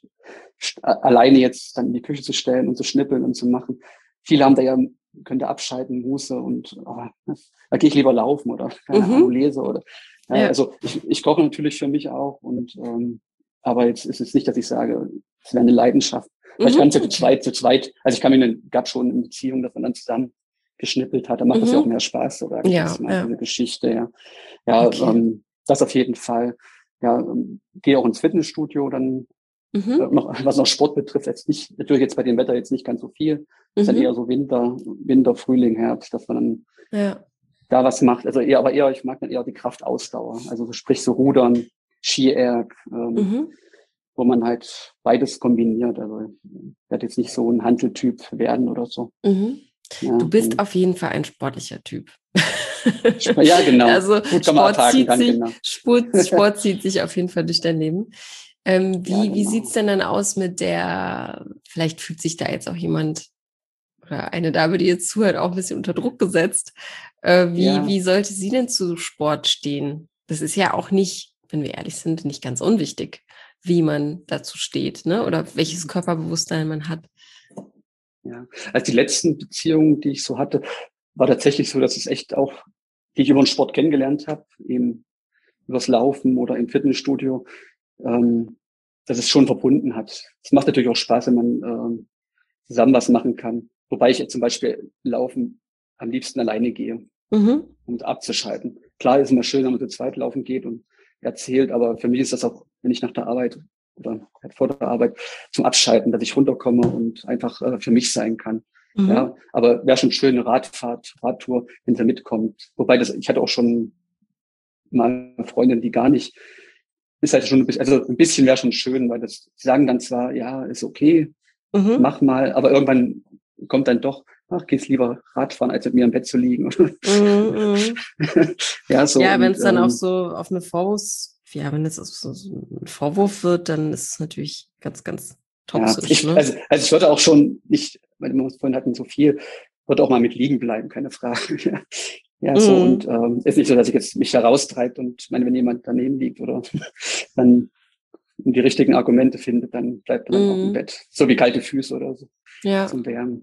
alleine jetzt dann in die Küche zu stellen und zu schnippeln und zu machen. Viele haben da ja, könnte abschalten, Muße und oh, da gehe ich lieber laufen oder keine Ahnung, Mhm. lese oder ja, Ja. also ich, ich koche natürlich für mich auch und ähm, aber jetzt ist es nicht, dass ich sage, es wäre eine Leidenschaft. Weil ich Mhm. kann es ja zu Okay. zweit, zu zweit, also ich kann mir eine, gab schon eine Beziehung, dass man dann zusammen geschnippelt hat, da macht das ja auch Mhm. mehr Spaß, so sage ich Ja, jetzt mal, ja. diese Geschichte, ja. Ja, Okay. ähm, das auf jeden Fall. Ja, ähm, gehe auch ins Fitnessstudio, dann äh, Mhm. noch, was noch Sport betrifft, jetzt nicht, natürlich jetzt bei dem Wetter jetzt nicht ganz so viel. Ist dann eher Mhm. so Winter, Winter, Frühling, Herbst, dass man dann Ja. da was macht. Also eher, aber eher, ich mag dann eher die Kraftausdauer. Also so, sprich so Rudern, Ski-Erg, ähm, Mhm. wo man halt beides kombiniert. Also ich werde jetzt nicht so ein Hanteltyp werden oder so. Mhm. Du Ja, bist und, auf jeden Fall ein sportlicher Typ. ja, genau. Also Gut, kann man Sport abhaken zieht dann, sich, genau. Sport, Sport zieht sich auf jeden Fall durch dein Leben. Ähm, Ja, wie wie sieht's genau. denn dann aus mit der, vielleicht fühlt sich da jetzt auch jemand oder eine Dame, die jetzt zuhört, auch ein bisschen unter Druck gesetzt. Äh, wie, Ja, wie sollte sie denn zu Sport stehen? Das ist ja auch nicht, wenn wir ehrlich sind, nicht ganz unwichtig, wie man dazu steht, ne? Oder welches Körperbewusstsein man hat. ja. Also die letzten Beziehungen, die ich so hatte, war tatsächlich so, dass es echt auch, die ich über den Sport kennengelernt habe, eben übers Laufen oder im Fitnessstudio, ähm, dass es schon verbunden hat. Es macht natürlich auch Spaß, wenn man ähm, zusammen was machen kann. Wobei ich jetzt zum Beispiel Laufen am liebsten alleine gehe, Mhm. um abzuschalten. Klar ist es immer schön, wenn man zu zweit laufen geht und erzählt, aber für mich ist das auch, wenn ich nach der Arbeit oder halt vor der Arbeit zum Abschalten, dass ich runterkomme und einfach äh, für mich sein kann. Mhm. Ja, aber wäre schon schön, eine Radfahrt, Radtour, wenn sie mitkommt. Wobei das, ich hatte auch schon mal eine Freundin, die gar nicht, ist halt schon ein bisschen, also ein bisschen wäre schon schön, weil das, sie sagen dann zwar, ja, ist okay, Mhm. mach mal, aber irgendwann kommt dann doch, ach, gehst lieber Radfahren, als mit mir im Bett zu liegen. Mhm. Mhm. Ja, so Ja, wenn und es dann auch ähm, so auf eine Vorwurf, ja, wenn es so so ein Vorwurf wird, dann ist es natürlich ganz, ganz ja, toxisch, ich, ne? also, also ich würde auch schon nicht, weil wir uns vorhin hatten so viel, würde auch mal mit liegen bleiben, keine Frage. Ja, so, und ähm, ist nicht so, dass ich jetzt mich heraustreibt und ich meine, wenn jemand daneben liegt oder dann die richtigen Argumente findet, dann bleibt er dann auch im Mhm. Bett. So wie kalte Füße oder so Ja, zum Wärmen.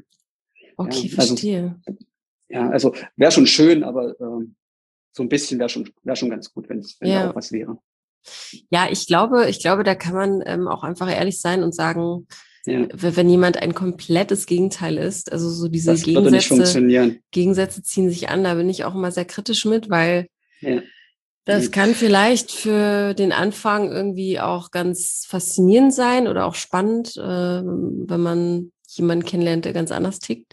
okay, Ja, also, verstehe. ja, also wäre schon schön, aber ähm, so ein bisschen wäre schon, wäre schon ganz gut, wenn's, wenn da Ja. auch was wäre. Ja, ich glaube, ich glaube, da kann man ähm, auch einfach ehrlich sein und sagen, Ja, w- wenn jemand ein komplettes Gegenteil ist, also so diese das würde nicht Gegensätze, funktionieren. Gegensätze ziehen sich an, da bin ich auch immer sehr kritisch mit, weil Ja, das nee, kann vielleicht für den Anfang irgendwie auch ganz faszinierend sein oder auch spannend, äh, wenn man jemanden kennenlernt, der ganz anders tickt.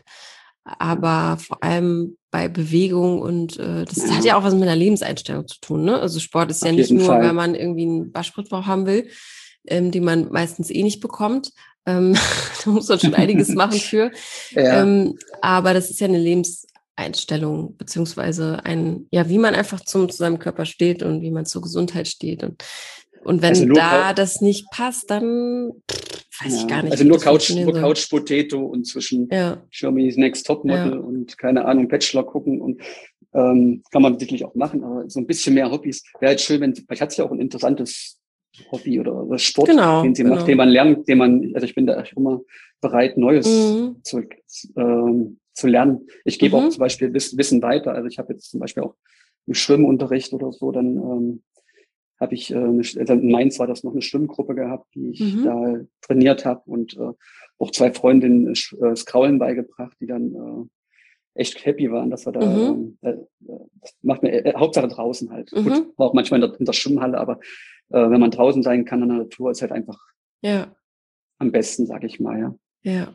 Aber vor allem bei Bewegung und äh, das hat ja, ja auch was mit einer Lebenseinstellung zu tun, ne? Also Sport ist ja auf nicht jeden nur, weil Fall. man irgendwie einen Waschbrettbauch haben will, ähm, die man meistens eh nicht bekommt. Ähm, da muss man schon einiges machen für. Ja, Ähm, aber das ist ja eine Lebenseinstellung, beziehungsweise ein, ja, wie man einfach zum, zu seinem Körper steht und wie man zur Gesundheit steht. Und, und also wenn nur, da Cou- das nicht passt, dann pff, weiß ich gar ja, nicht, also wie nur das Couch, funktionieren nur soll. Couch Potato und zwischen Ja, Germany's Next Topmodel ja. und keine Ahnung, Bachelor gucken und ähm, kann man sicherlich auch machen, aber so ein bisschen mehr Hobbys wäre halt schön, wenn, vielleicht hat sie ja auch ein interessantes Hobby oder, oder Sport, Genau, den sie macht, den genau. man lernt, den man, also ich bin da echt immer bereit, Neues Mhm. zu, ähm, zu lernen. Ich gebe auch zum Mhm. Beispiel Wissen, Wissen weiter. Also ich habe jetzt zum Beispiel auch im Schwimmunterricht oder so, dann ähm, habe ich, äh, eine, also in Mainz war das noch eine Schwimmgruppe gehabt, die ich Mhm. da trainiert habe und äh, auch zwei Freundinnen äh, das Kraulen beigebracht, die dann äh, echt happy waren, dass wir da, Mhm. ähm, äh, das macht mir äh, Hauptsache draußen halt. Gut, Mhm. war auch manchmal in der, in der Schwimmhalle, aber äh, wenn man draußen sein kann in der Natur, ist halt einfach Ja, am besten, sag ich mal, ja. ja.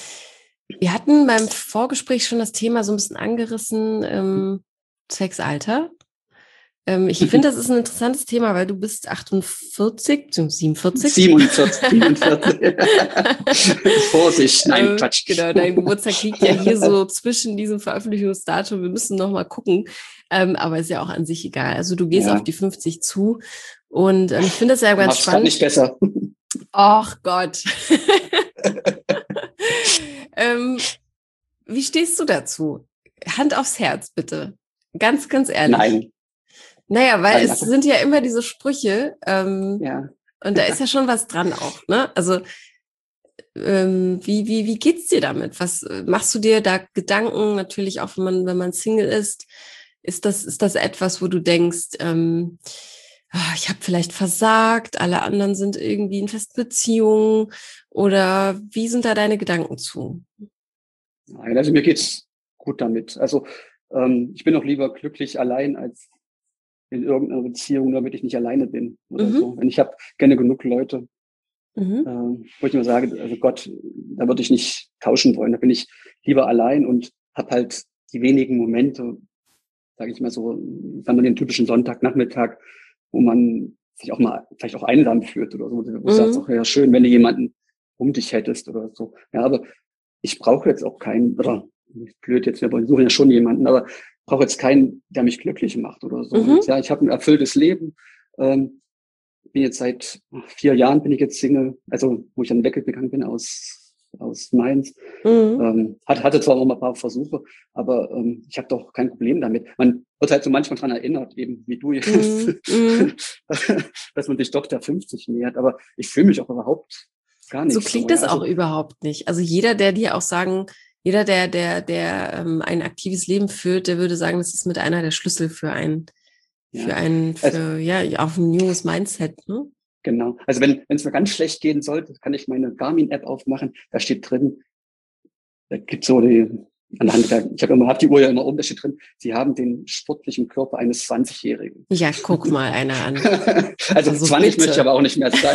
Wir hatten beim Vorgespräch schon das Thema so ein bisschen angerissen, ähm, Sexalter. Ähm, ich finde, das ist ein interessantes Thema, weil du bist achtundvierzig, beziehungsweise siebenundvierzig. siebenundvierzig, siebenundvierzig. Vorsicht, nein, ähm, Quatsch. genau, dein Geburtstag liegt ja hier so zwischen diesem Veröffentlichungsdatum. Wir müssen noch mal gucken, ähm, aber ist ja auch an sich egal. Also du gehst auf Ja, die fünfzig zu und ähm, ich finde das ja ganz mach's grad nicht spannend. besser. Ach Gott. ähm, Wie stehst du dazu? Hand aufs Herz, bitte. Ganz, ganz ehrlich. Nein, Naja, weil nein, es also, sind ja immer diese Sprüche, ähm, ja. und da ist ja schon was dran auch, ne? Also, ähm, wie, wie, wie geht's dir damit? Was äh, machst du dir da Gedanken? Natürlich auch, wenn man, wenn man Single ist, ist das, ist das etwas, wo du denkst, ähm, ah, ich habe vielleicht versagt, alle anderen sind irgendwie in festen Beziehungen, oder wie sind da deine Gedanken zu? Nein, also mir geht's gut damit. Also ähm, ich bin auch lieber glücklich allein als in irgendeiner Beziehung, damit ich nicht alleine bin oder so. Mhm, Und ich habe gerne genug Leute, mhm, ähm, wo ich mir sage, also Gott, da würde ich nicht tauschen wollen. Da bin ich lieber allein und habe halt die wenigen Momente, sage ich mal so, sagen wir den typischen Sonntagnachmittag, wo man sich auch mal vielleicht auch einsam fühlt oder so, wo du sagst, mhm, auch ja schön, wenn du jemanden um dich hättest oder so. Ja, aber ich brauche jetzt auch keinen, oder blöd jetzt, wir suchen ja schon jemanden, aber brauche jetzt keinen, der mich glücklich macht oder so. Und mhm. ja, ich habe ein erfülltes Leben. Ähm, bin jetzt seit vier Jahren bin ich jetzt Single, also wo ich dann weggegangen bin aus aus Mainz. Mhm. Ähm, hat, hatte zwar auch mal ein paar Versuche, aber ähm, ich habe doch kein Problem damit. Man wird halt so manchmal dran erinnert, eben wie du jetzt, Mhm. Mhm. dass man sich doch der fünfzig nähert. Aber ich fühle mich auch überhaupt gar So nicht so. klingt Ja, es auch also überhaupt nicht. Also jeder, der dir auch sagen, jeder, der, der, der ähm, ein aktives Leben führt, der würde sagen, das ist mit einer der Schlüssel für ein, für ja, ein, also für, ja, auf ein junges Mindset, ne? genau. Also wenn wenn es mir ganz schlecht gehen sollte, kann ich meine Garmin-App aufmachen. Da steht drin, da gibt so die, anhand der, ich habe immer, hab die Uhr ja immer um, da steht drin, Sie haben den sportlichen Körper eines zwanzigjährigen. Ja, guck mal einer an. Also Also zwanzig möchte ich bitte. aber auch nicht mehr sein.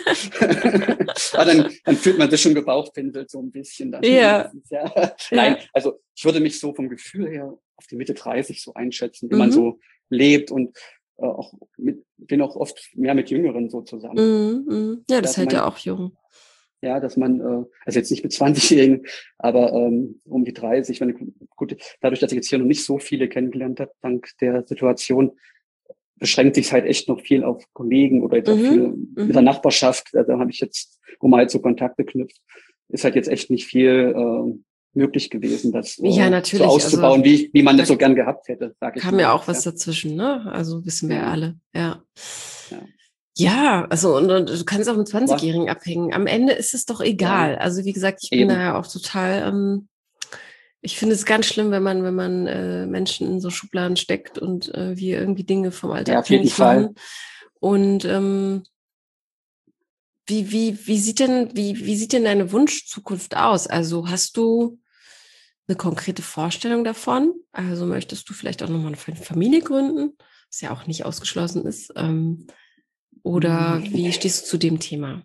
Aber dann, dann fühlt man sich schon gebauchpinselt so ein bisschen dann Ja, wenigstens, ja. Nein, ja. also ich würde mich so vom Gefühl her auf die Mitte dreißig so einschätzen, wie man Mhm. so lebt und äh, auch mit, bin auch oft mehr mit Jüngeren so zusammen. Mhm. Mhm. Ja, das Dass hält ja man, auch jung. ja, dass man, äh, also jetzt nicht mit zwanzigjährigen, aber ähm, um die dreißig, wenn, gut, dadurch, dass ich jetzt hier noch nicht so viele kennengelernt habe, dank der Situation, beschränkt sich halt echt noch viel auf Kollegen oder jetzt auch Mhm. viel mit der Mhm. Nachbarschaft. Da habe ich jetzt, wo man halt so Kontakte knüpft, ist halt jetzt echt nicht viel, äh, möglich gewesen, das ja, äh, natürlich. so auszubauen, Also, wie, wie man da das so gern gehabt hätte, sage ich kam mal. ja auch was Ja, dazwischen, ne? Also wissen wir ja ja, alle, ja. ja. Ja, also und, und du kannst auch mit Was? zwanzigjährigen abhängen. Am Ende ist es doch Ja, egal. Also wie gesagt, ich bin da eben. ja auch total, ähm, ich finde es ganz schlimm, wenn man, wenn man äh, Menschen in so Schubladen steckt und äh, wir irgendwie Dinge vom Alter Ja, auf jeden abhängig Fall. machen. Und ähm, wie, wie, wie sieht denn, wie, wie sieht denn deine Wunschzukunft aus? Also hast du eine konkrete Vorstellung davon? Also möchtest du vielleicht auch nochmal eine Familie gründen, was ja auch nicht ausgeschlossen ist? Ähm, oder wie stehst du zu dem Thema?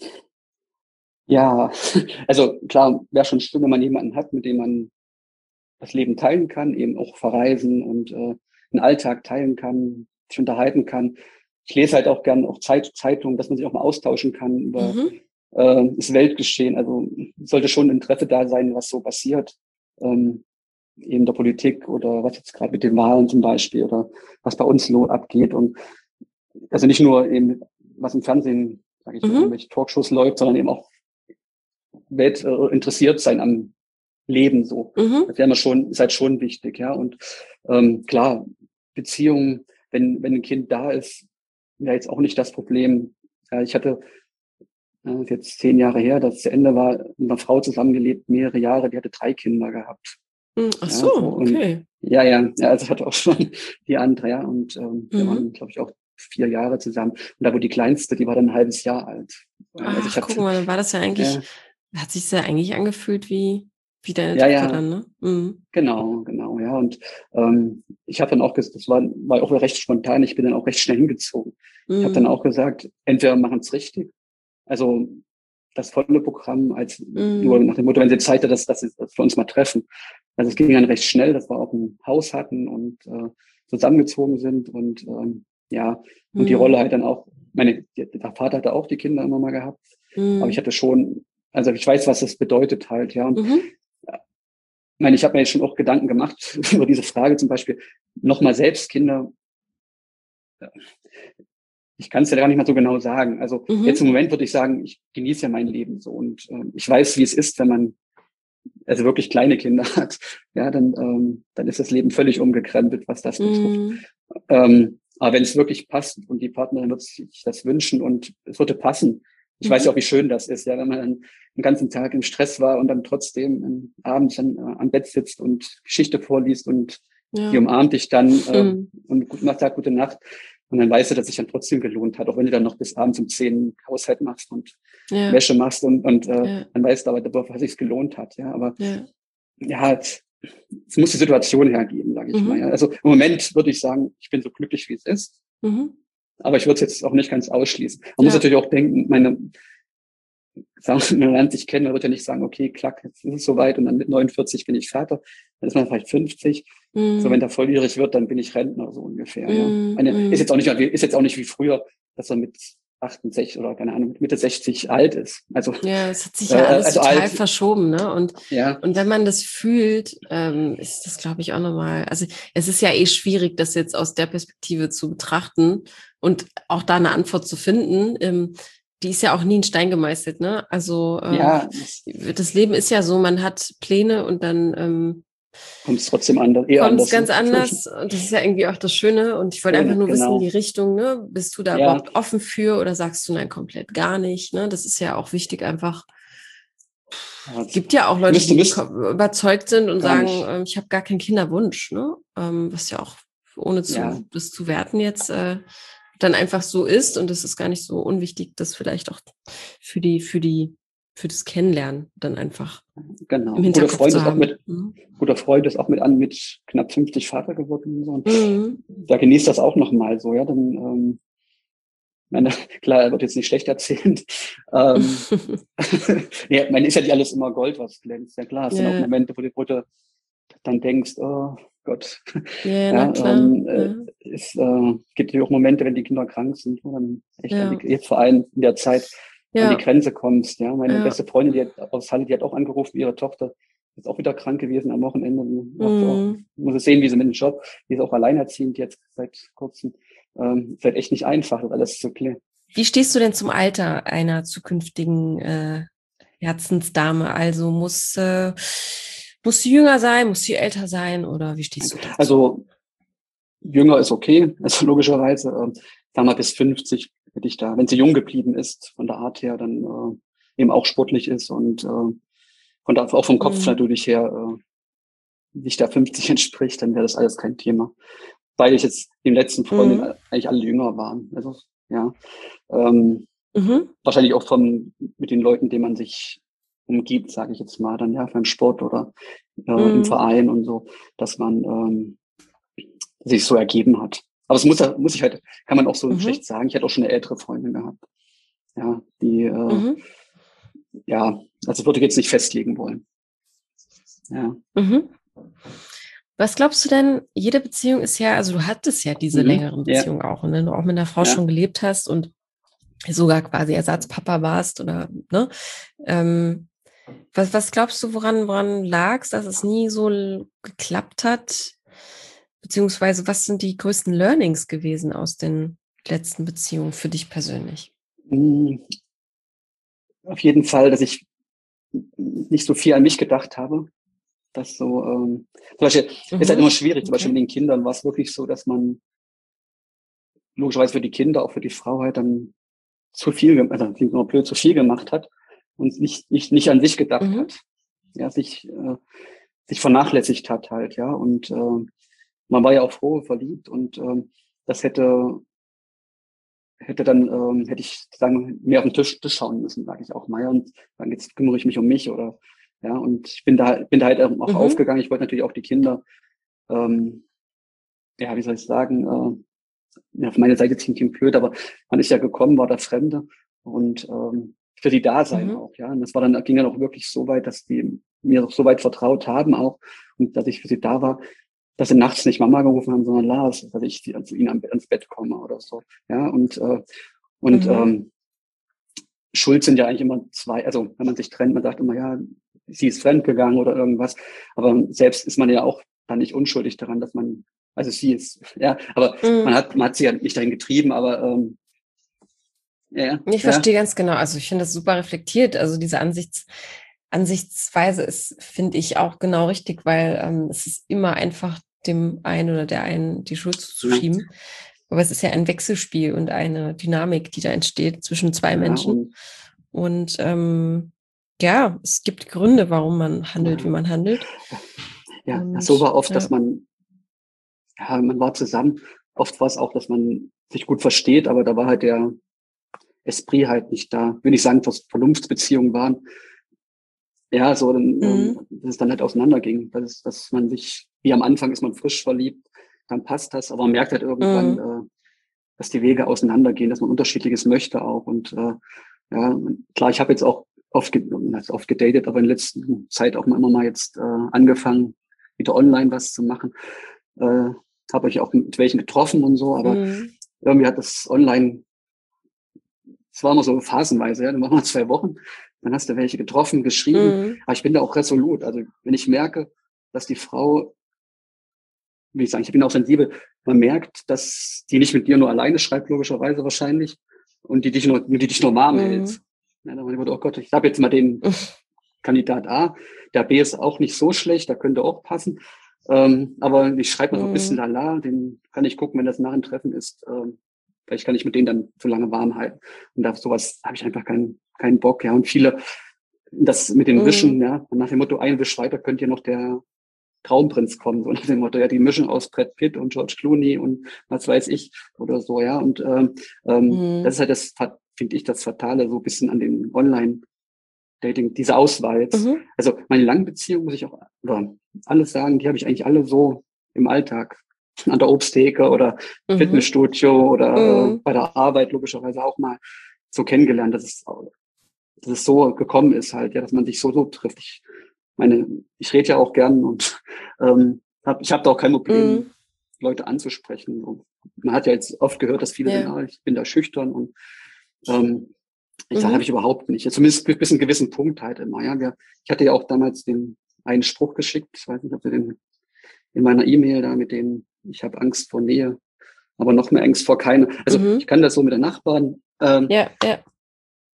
Ja, also klar, wäre schon schön, wenn man jemanden hat, mit dem man das Leben teilen kann, eben auch verreisen und äh, einen Alltag teilen kann, sich unterhalten kann. Ich lese halt auch gern auch Zeit, Zeitungen, dass man sich auch mal austauschen kann über Mhm. äh, das Weltgeschehen. Also sollte schon Interesse da sein, was so passiert, ähm, eben der Politik oder was jetzt gerade mit den Wahlen zum Beispiel oder was bei uns so abgeht. Und also nicht nur eben, was im Fernsehen, sage ich, Mhm. irgendwelche Talkshows läuft, sondern eben auch Welt äh, interessiert sein am Leben so. Mhm. Das wäre mir schon, ist halt schon wichtig, ja. Und ähm, klar, Beziehungen, wenn, wenn ein Kind da ist, wäre jetzt auch nicht das Problem. Ja, ich hatte äh, jetzt zehn Jahre her, dass es zu Ende war, mit einer Frau zusammengelebt, mehrere Jahre, die hatte drei Kinder gehabt. Mhm. Ach Ja, so, so und okay. ja, ja, ja, also ich hatte auch schon die andere, ja, und ähm, wir Mhm. waren, glaube ich, auch vier Jahre zusammen. Und da wo die kleinste, die war dann ein halbes Jahr alt. Also ich Ach, guck hatte, mal, dann war das ja eigentlich, äh, hat sich ja eigentlich angefühlt wie, wie deine ja, Tochter ja, dann, ne? Mhm. genau, genau, ja. Und ähm, ich habe dann auch gesagt, das war, war auch recht spontan, ich bin dann auch recht schnell hingezogen. Ich habe dann Mhm. auch gesagt, entweder machen es richtig, also das volle Programm, als nur Mhm. nach dem Motto, wenn sie Zeit hat, dass, dass, sie- dass wir uns mal treffen. Also es ging dann recht schnell, dass wir auch ein Haus hatten und äh, zusammengezogen sind und ähm, ja, und die Rolle Mhm. halt dann auch, meine, der Vater hatte auch die Kinder immer mal gehabt, aber ich Mhm. hatte schon, also ich weiß, was das bedeutet halt, ja. Und Mhm. ich meine, ich habe mir jetzt schon auch Gedanken gemacht über diese Frage zum Beispiel, nochmal selbst Kinder, ich kann es ja gar nicht mal so genau sagen. Also jetzt im Mhm. Moment würde ich sagen, ich genieße ja mein Leben so und äh, ich weiß, wie es ist, wenn man also wirklich kleine Kinder hat. Ja, dann, ähm, dann ist das Leben völlig umgekrempelt, was das betrifft. Mhm. Ähm, aber wenn es wirklich passt und die Partnerin wird sich das wünschen und es würde passen, ich weiß ja auch, Mhm. wie schön das ist, ja, wenn man dann den ganzen Tag im Stress war und dann trotzdem ähm, abends dann äh, am Bett sitzt und Geschichte vorliest und die Ja. umarmt dich dann äh, Mhm. und guten Nacht, gute Nacht. Und dann weißt du, dass sich dann trotzdem gelohnt hat, auch wenn du dann noch bis abends um zehn Haushalt machst und Ja. Wäsche machst und, und äh, Ja. dann weißt du aber, dass sich's gelohnt hat. Ja, aber Ja. ja, es, es muss die Situation hergeben, sage ich mal. Ja. Mhm. Also im Moment würde ich sagen, ich bin so glücklich, wie es ist. Mhm. Aber ich würde es jetzt auch nicht ganz ausschließen. Man muss Ja. natürlich auch denken, meine, sagen, wenn man lernt sich kennen, man wird ja nicht sagen, okay, klack, jetzt ist es soweit und dann mit neunundvierzig bin ich Vater, dann ist man vielleicht fünfzig. So, wenn Mhm. der volljährig wird, dann bin ich Rentner, so ungefähr, ja. Mhm. Meine, ist Mhm. jetzt auch nicht, ist jetzt auch nicht wie früher, dass er mit achtundsechzig oder keine Ahnung, mit Mitte sechzig alt ist. Also, Ja, es hat sich äh, ja alles also total alt, verschoben, ne? Und, ja, und wenn man das fühlt, ähm, ist das, glaube ich, auch nochmal, also es ist ja eh schwierig, das jetzt aus der Perspektive zu betrachten und auch da eine Antwort zu finden. Ähm, die ist ja auch nie in Stein gemeißelt, ne? Also äh, ja, das das Leben ist ja so, man hat Pläne und dann ähm, kommt es trotzdem anders, eher kommt es anders, ganz ne? anders. Und das ist ja irgendwie auch das Schöne. Und ich wollte einfach Schöne, nur wissen, die genau. Richtung, ne? Bist du da Ja, überhaupt offen für oder sagst du nein, komplett gar nicht? Ne? Das ist ja auch wichtig, einfach. ja, Es gibt ja auch Leute, müsste, die müsste, überzeugt sind und gar sagen, nicht. ähm, ich habe gar keinen Kinderwunsch, ne? Ähm, was ja auch, ohne Ja, zu, das zu werten jetzt, äh, dann einfach so ist. Und es ist gar nicht so unwichtig, das vielleicht auch für die, für die, für das Kennenlernen dann einfach genau. im Ein guter Hinterkopf Freund zu ist auch haben. mit, Mhm. guter Freund ist auch mit an, mit knapp fünfzig Vater geworden. Und so. Und Mhm. da genießt das auch nochmal so, ja. Dann, ähm, meine, klar, er wird jetzt nicht schlecht erzählen. Ähm, ja, man ist ja nicht alles immer Gold, was glänzt. Ja klar, es sind auch Ja, Momente, wo du, wo du dann denkst, oh Gott. ja, na Ja, klar. ähm, äh, Ja, es äh, gibt ja auch Momente, wenn die Kinder krank sind, wo dann echt an die, ja, jetzt vor allem in der Zeit an die ja, Grenze kommst. Ja, meine ja. beste Freundin, die hat aus Halle, die hat auch angerufen, ihre Tochter ist auch wieder krank gewesen am Wochenende. Die macht auch, Mhm. muss es sehen, wie sie mit dem Job, die ist auch alleinerziehend jetzt seit kurzem. Ähm, ist halt echt nicht einfach, das alles zu klären. Wie stehst du denn zum Alter einer zukünftigen äh, Herzensdame? Also muss, äh, Muss sie jünger sein, muss sie älter sein oder wie stehst du dazu? Also jünger ist okay, also logischerweise. Äh, sagen wir bis fünfzig hätte ich da, wenn sie jung geblieben ist, von der Art her, dann äh, eben auch sportlich ist und äh, von da auch vom Kopf Mhm. natürlich her äh, nicht der fünfzig entspricht, dann wäre das alles kein Thema. Weil ich jetzt im letzten Freundin Mhm. eigentlich alle jünger waren. Also ja. Ähm, Mhm. wahrscheinlich auch von mit den Leuten, denen man sich umgibt, sage ich jetzt mal, dann ja beim Sport oder äh, im Mhm. Verein und so, dass man ähm, sich so ergeben hat. Aber es muss, muss ich halt, kann man auch so Mhm. schlecht sagen. Ich hatte auch schon eine ältere Freundin gehabt. Ja, die, äh, Mhm. ja, also würde ich jetzt nicht festlegen wollen. Ja. Mhm. Was glaubst du denn, jede Beziehung ist ja, also du hattest ja diese Mhm. längeren Ja, Beziehungen auch, und wenn du auch mit einer Frau ja. schon gelebt hast und sogar quasi Ersatzpapa warst oder, ne, ähm, was, was glaubst du, woran, woran lag es, dass es nie so l- geklappt hat? Beziehungsweise, was sind die größten Learnings gewesen aus den letzten Beziehungen für dich persönlich? Mhm. Auf jeden Fall, dass ich nicht so viel an mich gedacht habe. Das so, ähm, zum Beispiel, ist halt Mhm. immer schwierig. Zum Beispiel Okay. mit den Kindern war es wirklich so, dass man logischerweise für die Kinder, auch für die Frau halt dann zu viel, gem- also klingt immer blöd, zu viel gemacht hat und nicht, nicht, nicht an sich gedacht Mhm. hat. Ja, sich, äh, sich vernachlässigt hat halt, ja. Und äh, man war ja auch froh, verliebt und ähm, das hätte, hätte dann, ähm, hätte ich sagen, mehr auf den Tisch, Tisch schauen müssen, sage ich auch mal. Ja. Und dann jetzt kümmere ich mich um mich oder ja, und ich bin da, bin da halt auch Mhm. aufgegangen. Ich wollte natürlich auch die Kinder, ähm, ja, wie soll ich sagen, äh, ja, auf meine Seite ziehen klingt blöd, aber man ist ja gekommen, war der Fremde und ähm, für die da sein Mhm. auch, ja. Und das war dann, ging dann auch wirklich so weit, dass die mir so weit vertraut haben auch und dass ich für sie da war, dass sie nachts nicht Mama gerufen haben, sondern Lars, dass ich zu ihnen ans Bett komme oder so. Ja, und, äh, und Mhm. ähm, schuld sind ja eigentlich immer zwei, also wenn man sich trennt, man sagt immer, ja, sie ist fremdgegangen oder irgendwas, aber selbst ist man ja auch dann nicht unschuldig daran, dass man, also sie ist, ja, aber man Mhm. hat, man hat sie ja nicht dahin getrieben, aber ähm, ja, Ich ja, verstehe ganz genau. Also ich finde das super reflektiert. Also diese Ansichts, Ansichtsweise ist, finde ich, auch genau richtig, weil ähm, es ist immer einfach dem einen oder der einen die Schuld ja, zuzuschieben. Aber es ist ja ein Wechselspiel und eine Dynamik, die da entsteht zwischen zwei ja, Menschen. und Und ähm, ja, es gibt Gründe, warum man handelt, wie ja, man handelt. ja, so Und war oft, dass ja. man, ja, man war zusammen. Oft war es auch, dass man sich gut versteht, aber da war halt der Esprit halt nicht da. Will nicht sagen, dass Vernunftsbeziehungen waren, ja, so, dann, Mhm. ähm, dass es dann halt auseinanderging. Das ist, dass man sich, wie am Anfang ist man frisch verliebt, dann passt das, aber man merkt halt irgendwann, Mhm. äh, dass die Wege auseinandergehen, dass man Unterschiedliches möchte auch. Und äh, ja, klar, ich habe jetzt auch oft, ge also oft gedatet, aber in letzter Zeit auch immer mal jetzt äh, angefangen, wieder online was zu machen. Äh, habe euch auch mit welchen getroffen und so, aber Mhm. irgendwie hat das online, es war immer so phasenweise, ja, dann machen wir zwei Wochen, dann hast du welche getroffen, geschrieben, Mhm. aber ich bin da auch resolut. Also wenn ich merke, dass die Frau, wie ich sagen, ich bin auch sensibel, man merkt, dass die nicht mit dir nur alleine schreibt, logischerweise wahrscheinlich, und die dich nur, die dich nur warm hält. Mhm. Ja, dann wird, oh Gott, ich habe jetzt mal den Kandidat A, der B ist auch nicht so schlecht, der könnte auch passen. Ähm, aber ich schreibe mal so ein bisschen Mhm. lala, den kann ich gucken, wenn das nach dem Treffen ist. Ähm, vielleicht kann ich mit denen dann so lange warm halten. Und auf sowas habe ich einfach keinen, keinen Bock. Ja, und viele, das mit dem Wischen, Mhm. ja, nach dem Motto, ein Wisch weiter könnte ja noch der Traumprinz kommen, so nach dem Motto, ja, die Mischung aus Brad Pitt und George Clooney und was weiß ich oder so, ja. Und ähm, ähm, das ist Mhm. halt das, finde ich, das Fatale, so ein bisschen an den Online- Dating, diese Auswahl jetzt. Mhm. Also meine langen Beziehungen, muss ich auch oder alles sagen, die habe ich eigentlich alle so im Alltag. An der Obsttheke oder Mhm. Fitnessstudio oder äh, Mhm. bei der Arbeit logischerweise auch mal so kennengelernt, dass es, dass es so gekommen ist halt, ja, dass man sich so so trifft. Ich meine, ich rede ja auch gern und ähm, hab, ich habe da auch kein Problem, Mhm. Leute anzusprechen. Und man hat ja jetzt oft gehört, dass viele denken, Ja. ah, ich bin da schüchtern und ähm, ich sage, habe ich Mhm. überhaupt nicht. Zumindest bis bis einen gewissen Punkt halt immer. Ja, wir, ich hatte ja auch damals den einen Spruch geschickt. Ich weiß nicht, ob du den in meiner E-Mail da mit dem, ich habe Angst vor Nähe, aber noch mehr Angst vor keine. Also ich Mhm. kann das so mit den Nachbarn. Ähm, Ja, ja.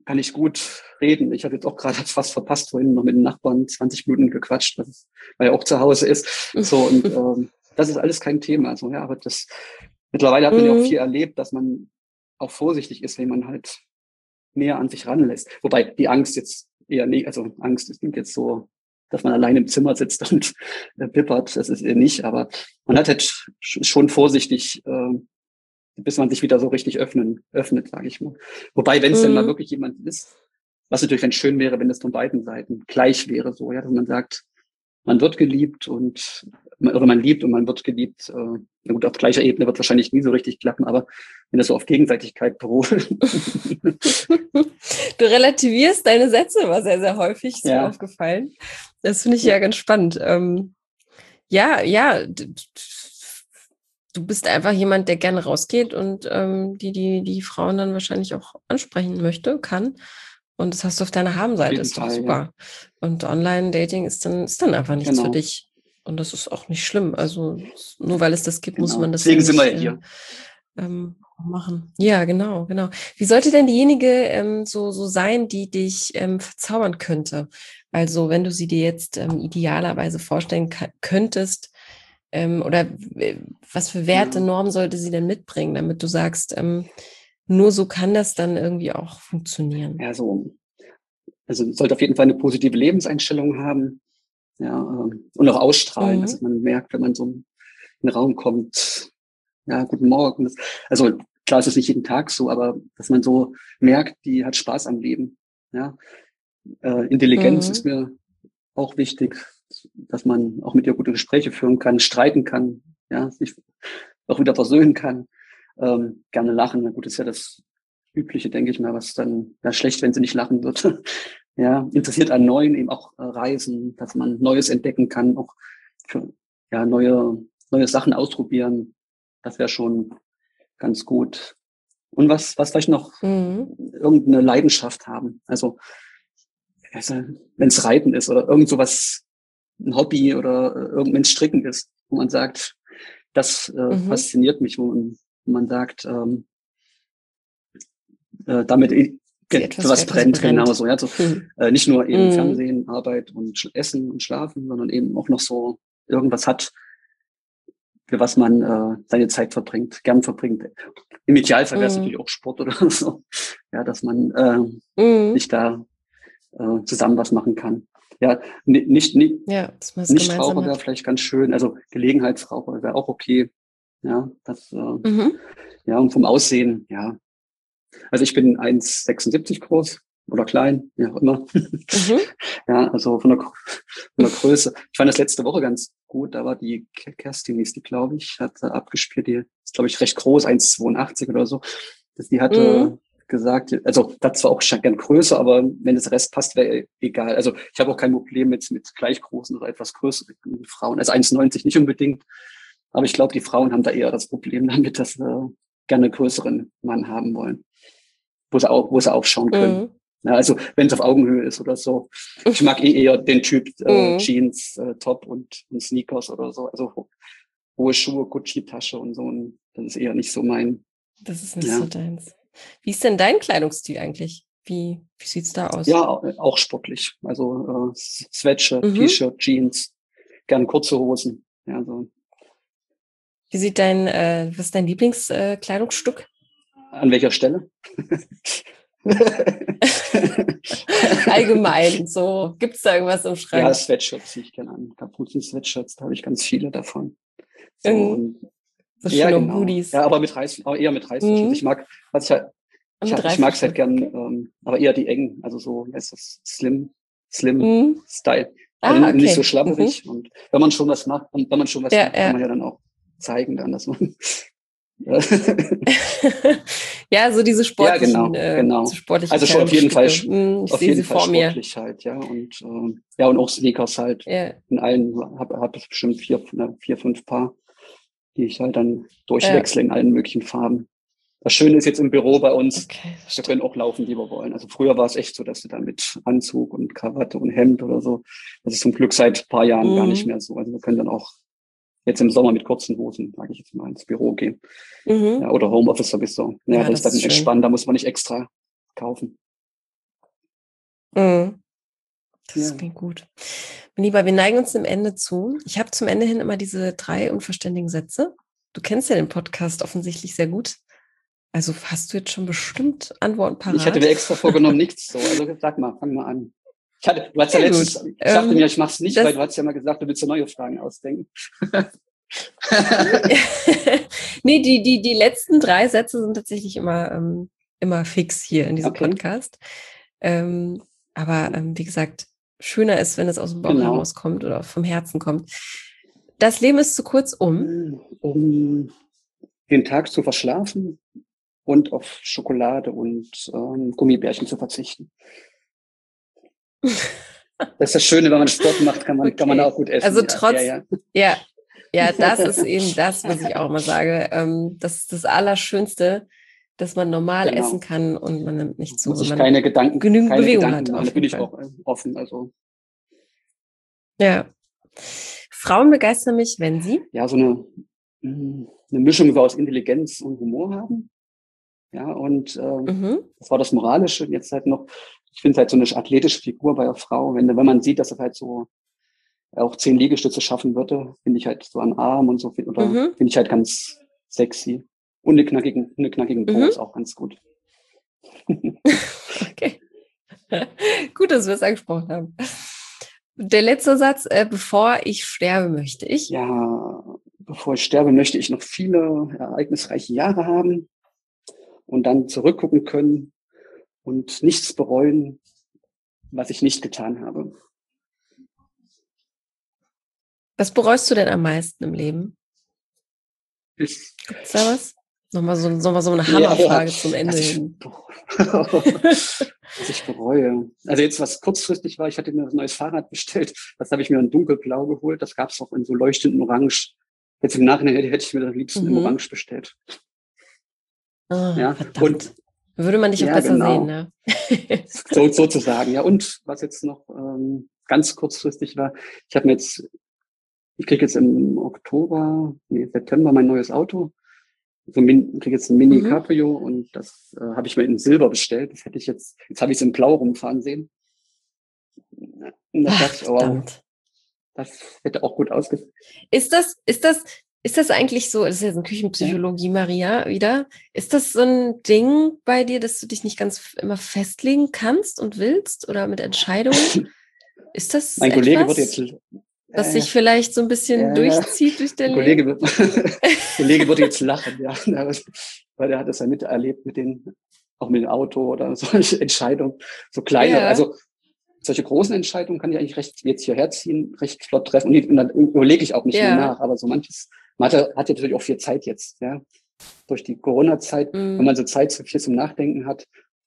kann ich gut reden. Ich habe jetzt auch gerade fast verpasst, vorhin noch mit den Nachbarn zwanzig Minuten gequatscht, was ist, weil er auch zu Hause ist. So, und ähm, das ist alles kein Thema. So, ja, aber das mittlerweile hat man ja auch viel erlebt, dass man auch vorsichtig ist, wenn man halt mehr an sich ranlässt. Wobei die Angst jetzt eher nicht, also Angst, das klingt jetzt so, dass man allein im Zimmer sitzt und äh, pippert, das ist eher nicht, aber man hat halt sch- schon vorsichtig, äh, bis man sich wieder so richtig öffnen, öffnet, sage ich mal. Wobei, wenn es denn mal Mhm. wirklich jemand ist, was natürlich dann schön wäre, wenn es von beiden Seiten gleich wäre, so, ja, dass man sagt, man wird geliebt und, oder man liebt und man wird geliebt. Äh, na gut, auf gleicher Ebene wird wahrscheinlich nie so richtig klappen, aber wenn das so auf Gegenseitigkeit beruht. Du relativierst deine Sätze immer sehr, sehr häufig, ist mir Ja, aufgefallen. Das finde ich ja ganz spannend. Ähm, ja, ja, d- d- du bist einfach jemand, der gerne rausgeht und ähm, die, die, die Frauen dann wahrscheinlich auch ansprechen möchte, kann. Und das hast du auf deiner auf Habenseite, jeden ist doch Fall, ja. super. Und Online-Dating ist dann, ist dann einfach nichts für Genau, dich. Und das ist auch nicht schlimm. Also nur weil es das gibt, muss genau. man das ja Deswegen sind wir nicht ja äh, hier. ähm, machen. Ja, genau, genau. Wie sollte denn diejenige ähm, so, so sein, die dich ähm, verzaubern könnte? Also wenn du sie dir jetzt ähm, idealerweise vorstellen ka- könntest, ähm, oder w- was für Werte, Ja, Normen sollte sie denn mitbringen, damit du sagst, ähm, nur so kann das dann irgendwie auch funktionieren. ja, so, also sollte auf jeden Fall eine positive Lebenseinstellung haben, ja, ähm, und auch ausstrahlen, dass Mhm. man merkt, wenn man so in den Raum kommt, ja, guten Morgen. Das, also klar ist es nicht jeden Tag so, aber dass man so merkt, die hat Spaß am Leben. Ja, äh, Intelligenz ist Mhm. mir auch wichtig, dass man auch mit ihr gute Gespräche führen kann, streiten kann, ja, sich auch wieder versöhnen kann, ähm, gerne lachen. Na gut, ist ja das Übliche, denke ich mal, was dann ja schlecht, wenn sie nicht lachen wird. Ja, interessiert an Neuen, eben auch äh, Reisen, dass man Neues entdecken kann, auch für, ja, neue, neue Sachen ausprobieren. Das wäre schon ganz gut. Und was, was vielleicht noch Mhm. irgendeine Leidenschaft haben. Also, also wenn es Reiten ist oder irgend sowas, ein Hobby oder äh, irgendein Stricken ist, wo man sagt, das äh, Mhm. fasziniert mich, wo man, wo man sagt, ähm, äh, damit i- Sie ge- für etwas, für was etwas brennt, brennt. genauso. Ja, so, Mhm. äh, nicht nur eben Mhm. Fernsehen, Arbeit und Sch- Essen und Schlafen, sondern eben auch noch so irgendwas hat, für was man äh, seine Zeit verbringt, gern verbringt. Im Idealfall wäre es natürlich Mhm. auch Sport oder so, ja, dass man äh, Mhm. sich da äh, zusammen was machen kann. Ja, ni- nicht, nicht, Ja, dass man es gemeinsam Nichtraucher wäre hat. vielleicht ganz schön, also Gelegenheitsraucher wäre auch okay. Ja, das, äh, Mhm. ja, und vom Aussehen, ja. Also ich bin eins Komma sechsundsiebzig groß oder klein, wie auch immer. Mhm. Ja, also von der, von der Größe. Ich fand das letzte Woche ganz gut. Da war die Kerstin, hieß die, glaube ich, hat äh, abgespielt. Die ist, glaube ich, recht groß, eins Komma zweiundachtzig oder so. Das, die hatte Mhm. gesagt, also das war auch schon gern größer, aber wenn das Rest passt, wäre egal. Also ich habe auch kein Problem mit, mit gleich großen oder etwas größeren Frauen. Also eins Komma neunzig nicht unbedingt. Aber ich glaube, die Frauen haben da eher das Problem damit, dass sie gerne einen größeren Mann haben wollen, wo sie, auch, wo sie aufschauen können. Mhm. Ja, also wenn es auf Augenhöhe ist oder so. Ich mag eh eher den Typ äh, Mhm. Jeans, äh, Top und, und Sneakers oder so. Also ho hohe Schuhe, Gucci-Tasche und so. Und das ist eher nicht so mein, Das ist nicht so ja. deins. Wie ist denn dein Kleidungsstil eigentlich? Wie, wie sieht's da aus? Ja, auch sportlich. Also äh, Sweatshirt, Mhm. T-Shirt, Jeans, gern kurze Hosen. Ja, so. Wie sieht dein, äh, was ist dein Lieblingskleidungsstück? Äh, Kleidungsstück? An welcher Stelle? Allgemein, so. Gibt's da irgendwas im Ja, Schrank? Sweatshirts ziehe ich gerne an. Kapuzen-Sweatshirts, da habe ich ganz viele davon. So, Mhm. und So ja, schöne genau. Hoodies. Ja, aber mit Reiß, aber eher mit Reißverschluss. Ich Mhm. mag, was ich halt, ich, Mit ich mag es halt Reißverschluss. gern, Okay. ähm, aber eher die engen, also so, wie heißt das, Slim, Slim Mhm. Style. Also Ah, nicht so okay. Mhm. schlabberig. Und wenn man schon was macht, und wenn man schon was Ja, macht, kann ja. man ja dann auch zeigen dann, dass man, ja, Ja, so diese ja, sportlichen, genau, äh, so genau. sportlichen Also schon auf jeden Fall, Kleidungsstücke. Hm, ich auf sehe jeden sie Fall vor mir. sportlich halt, ja. Und, ähm, ja, und auch Sneakers halt. Ja, In allen, habe hab hab ich bestimmt vier, ne, vier, fünf Paar, die ich halt dann ja. durchwechsle in allen möglichen Farben. Das Schöne ist jetzt im Büro bei uns, Okay, wir verstehe. können auch laufen, wie wir wollen. Also früher war es echt so, dass du da mit Anzug und Krawatte und Hemd oder so, das ist zum Glück seit ein paar Jahren gar nicht Mhm. mehr so. Also wir können dann auch jetzt im Sommer mit kurzen Hosen, sage ich jetzt mal, ins Büro gehen. Ja, Mhm. oder Homeoffice sowieso. Ja, Ja, das ist das dann ist schön. entspannt, da muss man nicht extra kaufen. Mhm. Das Ja. klingt gut. Mein Lieber, wir neigen uns dem Ende zu. Ich habe zum Ende hin immer diese drei unvollständigen Sätze. Du kennst ja den Podcast offensichtlich sehr gut. Also hast du jetzt schon bestimmt Antworten parat? Ich hatte mir extra vorgenommen, nichts so. Also sag mal, fang mal an. Ich, hatte, du hast ja Sehr letztens, gut. ich dachte Ähm, mir, ich mach's nicht, das- weil du hast ja mal gesagt, du willst dir neue Fragen ausdenken. Nee, die, die, die letzten drei Sätze sind tatsächlich immer, ähm, immer fix hier in diesem Okay. Podcast. Ähm, aber ähm, wie gesagt, schöner ist, wenn es aus dem Bauch Genau. herauskommt oder vom Herzen kommt. Das Leben ist zu kurz, um. Um den Tag zu verschlafen und auf Schokolade und ähm, Gummibärchen zu verzichten. Das ist das Schöne, wenn man Sport macht, kann man, Okay. kann man auch gut essen. Also ja, trotz, ja, ja. ja, ja, das ist eben das, was ich auch immer sage. Ähm, das ist das Allerschönste, dass man normal Genau. essen kann und man nimmt nicht zu. Muss wenn ich man keine Gedanken, genügend keine Bewegung Gedanken hat. machen. Auf Da bin jeden ich Fall. auch äh, offen. Also Ja. Frauen begeistern mich, wenn sie. ja, so eine, mh, eine Mischung so aus Intelligenz und Humor haben. Ja, und ähm, Mhm. das war das Moralische. Und jetzt halt noch, ich finde halt so eine athletische Figur bei einer Frau, wenn, wenn man sieht, dass er halt so auch zehn Liegestütze schaffen würde, finde ich halt so an Arm und so, oder Mhm. finde ich halt ganz sexy. Und eine knackigen, eine knackigen Po Mhm. ist auch ganz gut. Okay. Gut, dass wir es angesprochen haben. Der letzte Satz, äh, bevor ich sterbe, möchte ich. Ja, bevor ich sterbe, möchte ich noch viele ereignisreiche Jahre haben und dann zurückgucken können und nichts bereuen, was ich nicht getan habe. Was bereust du denn am meisten im Leben? Ich, Gibt's da was? Nochmal so, nochmal so eine Ja, Hammerfrage ja. zum Ende Was ich, hin. was ich bereue. Also jetzt, was kurzfristig war, ich hatte mir ein neues Fahrrad bestellt. Das habe ich mir in dunkelblau geholt. Das gab es auch in so leuchtenden Orange. Jetzt im Nachhinein hätte, hätte ich mir das am liebsten Mhm. im Orange bestellt. Ah, Ja, verdammt. und Würde man dich auch ja, besser genau. sehen, ne? So, sozusagen. Ja, und was jetzt noch ähm, ganz kurzfristig war, ich habe mir jetzt, ich kriege jetzt im Oktober, nee, September mein neues Auto. So ein, kriege jetzt ein Mini Mhm. Cabrio und das äh, habe ich mir in Silber bestellt. Das hätte ich jetzt, jetzt habe ich es in Blau rumfahren sehen. Und das Ach, dachte ich, oh, verdammt. das hätte auch gut ausgesehen. Ist das, ist das, ist das eigentlich so, das ist ja so Küchenpsychologie, Maria, wieder. Ist das so ein Ding bei dir, dass du dich nicht ganz immer festlegen kannst und willst oder mit Entscheidungen? Ist das Mein etwas, Kollege wird jetzt, was äh, sich vielleicht so ein bisschen ja, durchzieht durch dein mein Kollege Leben? wird, Kollege wird jetzt lachen, ja, weil der hat das ja miterlebt mit den, auch mit dem Auto oder solche Entscheidungen, so kleine, Ja. also solche großen Entscheidungen kann ich eigentlich recht jetzt hierher ziehen, recht flott treffen und dann überlege ich auch nicht Ja. mehr nach, aber so manches, man hat, hat ja natürlich auch viel Zeit jetzt, ja, durch die Corona-Zeit, Mhm. wenn man so Zeit so viel zum Nachdenken hat.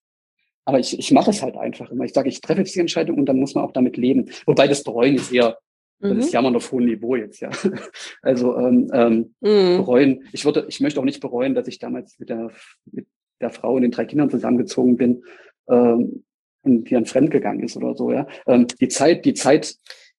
Aber ich, ich mache es halt einfach immer. Ich sage, ich treffe jetzt die Entscheidung und dann muss man auch damit leben. Wobei das Bereuen ist eher, das Mhm. ist Jammern auf hohem Niveau jetzt, ja. Also ähm, ähm, Mhm. bereuen, ich würde, ich möchte auch nicht bereuen, dass ich damals mit der, mit der Frau und den drei Kindern zusammengezogen bin ähm, und die dann fremdgegangen ist oder so, ja. Ähm, die Zeit, die Zeit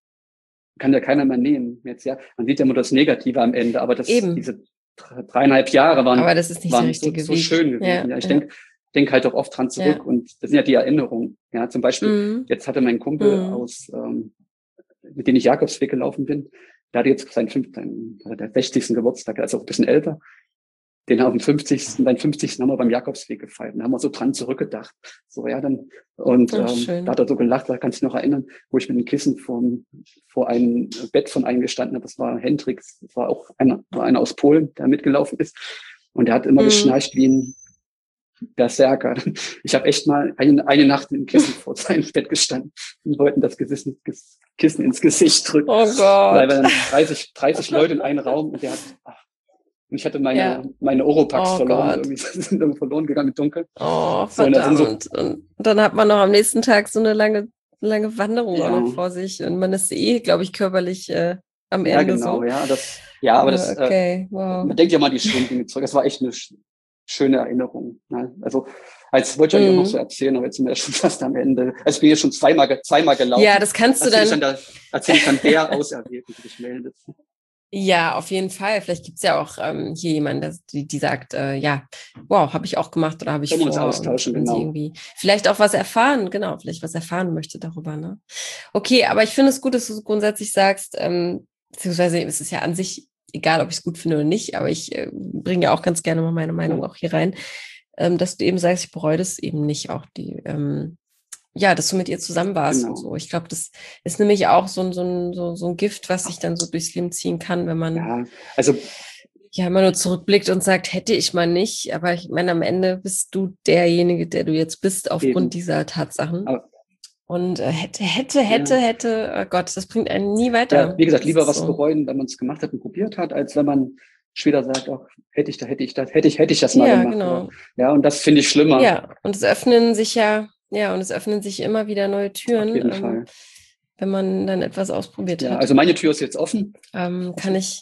kann ja keiner mehr nehmen jetzt, ja. Man sieht ja immer das Negative am Ende, aber das, Eben. diese dreieinhalb Jahre waren, Aber das ist nicht der waren so, richtige so Weg. schön gewesen. Ja, Ja, ich ja. denke, denk halt auch oft dran zurück Ja. und das sind ja die Erinnerungen. Ja, zum Beispiel, Mhm. jetzt hatte mein Kumpel Mhm. aus, ähm, mit dem ich Jakobsweg gelaufen bin, der hatte jetzt seinen fünften, der sechzigsten Geburtstag, also auch ein bisschen älter. Den haben fünfzigsten, seinen fünfzigsten haben wir beim Jakobsweg gefeiert. Da haben wir so dran zurückgedacht. So, ja, dann, und Ach, ähm, schön. da hat er so gelacht, da kann ich mich noch erinnern, wo ich mit dem Kissen vom, vor einem Bett von einem gestanden habe. Das war Hendrix, das war auch einer, war einer aus Polen, der mitgelaufen ist. Und der hat immer Mhm. geschnarcht wie ein Berserker. Ich habe echt mal eine, eine Nacht mit dem Kissen vor seinem Bett gestanden und wollten das Kissen, Kissen ins Gesicht drücken. Oh Weil wir Gott. dann dreißig, dreißig Leute in einem Raum und der hat, ach, und ich hatte meine, Ja. meine Oropax Oh verloren, Gott. irgendwie sind irgendwie verloren gegangen im Dunkeln. Oh, So, und da sind so, verdammt. Und dann hat man noch am nächsten Tag so eine lange, lange Wanderung auch ja, noch vor sich. Und man ist eh, glaube ich, körperlich äh, am ja, Ende genau, so. ja, das, ja, aber das, Ah, äh, okay, wow. man denkt ja mal die schönen Dinge zurück. Das war echt eine sch- schöne Erinnerung. Ne? Also, als wollte ich eigentlich auch noch so Mhm. erzählen, aber jetzt sind wir ja schon fast am Ende. Also, ich bin jetzt schon zweimal, ge- zweimal gelaufen. Ja, das kannst du Erzähle ich dann. dann, da, erzähle ich dann der Auserwählten, die sich meldet. Ja, auf jeden Fall. Vielleicht gibt's ja auch ähm, hier jemanden, der, die, die sagt, äh, ja, wow, habe ich auch gemacht oder habe ich Können wir uns vor. austauschen, und wenn sie genau. irgendwie vielleicht auch was erfahren, genau, vielleicht was erfahren möchte darüber, ne? Okay, aber ich finde es gut, dass du so grundsätzlich sagst, ähm, beziehungsweise es ist ja an sich egal, ob ich es gut finde oder nicht, aber ich äh, bringe ja auch ganz gerne mal meine Meinung Ja. auch hier rein, ähm, dass du eben sagst, ich bereue das eben nicht, auch die, ähm, ja, dass du mit ihr zusammen warst Genau. und so. Ich glaube, das ist nämlich auch so ein, so ein, so, so ein Gift, was sich dann so durchs Leben ziehen kann, wenn man Ja, also ja immer nur zurückblickt und sagt, hätte ich mal nicht. Aber ich meine, am Ende bist du derjenige, der du jetzt bist, aufgrund eben. dieser Tatsachen. Aber, Und äh, hätte, hätte, hätte, ja. hätte, oh Gott, das bringt einen nie ja, weiter. wie gesagt, Das lieber ist was so. bereuen, wenn man es gemacht hat und probiert hat, als wenn man später sagt, ach, hätte ich da, hätte ich das, hätte ich, hätte ich das mal Ja, gemacht. genau. Oder, ja, und das finde ich schlimmer. Ja, und es öffnen sich ja, ja, und es öffnen sich immer wieder neue Auf Türen, jeden ähm, Fall. wenn man dann etwas ausprobiert Ja, hat. also meine Tür ist jetzt offen. Ähm, kann ich.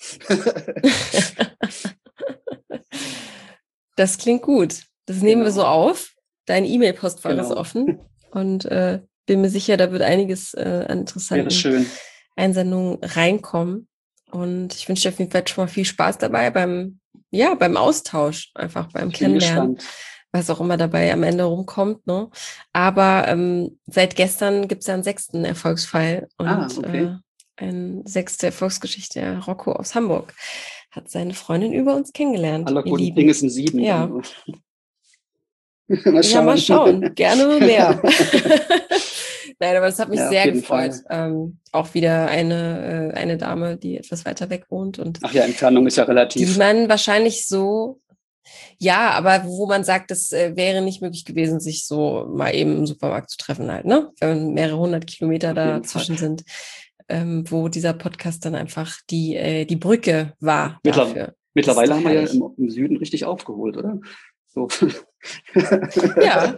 Das klingt gut. Das nehmen Genau. wir so auf. Dein E-Mail-Postfach Genau. ist offen. Und äh, bin mir sicher, da wird einiges äh, an Wäre interessanten schön. Einsendungen reinkommen. Und ich wünsche dir auf jeden Fall schon mal viel Spaß dabei beim, ja, beim Austausch, einfach beim Ich bin Kennenlernen, gespannt. was auch immer dabei am Ende rumkommt. Ne? Aber ähm, seit gestern gibt es ja einen sechsten Erfolgsfall und Ah, okay. äh, eine sechste Erfolgsgeschichte. Der Rocco aus Hamburg hat seine Freundin über uns kennengelernt. Aller ihr guten Lieben. Dinge sind sieben. Ja. Dann. Mal schauen. Ja, mal schauen. Gerne mehr. Nein, aber das hat mich Ja, auf sehr jeden gefreut. Ähm, auch wieder eine, äh, eine Dame, die etwas weiter weg wohnt und Ach ja, Entfernung ist ja die relativ. man wahrscheinlich so, ja, aber wo man sagt, es äh, wäre nicht möglich gewesen, sich so mal eben im Supermarkt zu treffen halt, ne? Wenn mehrere hundert Kilometer Auf jeden dazwischen Fall. sind, ähm, wo dieser Podcast dann einfach die, äh, die Brücke war Mittler dafür. Mittlerweile Ist haben doch wir ja herrlich. im, im Süden richtig aufgeholt, oder? So. Ja.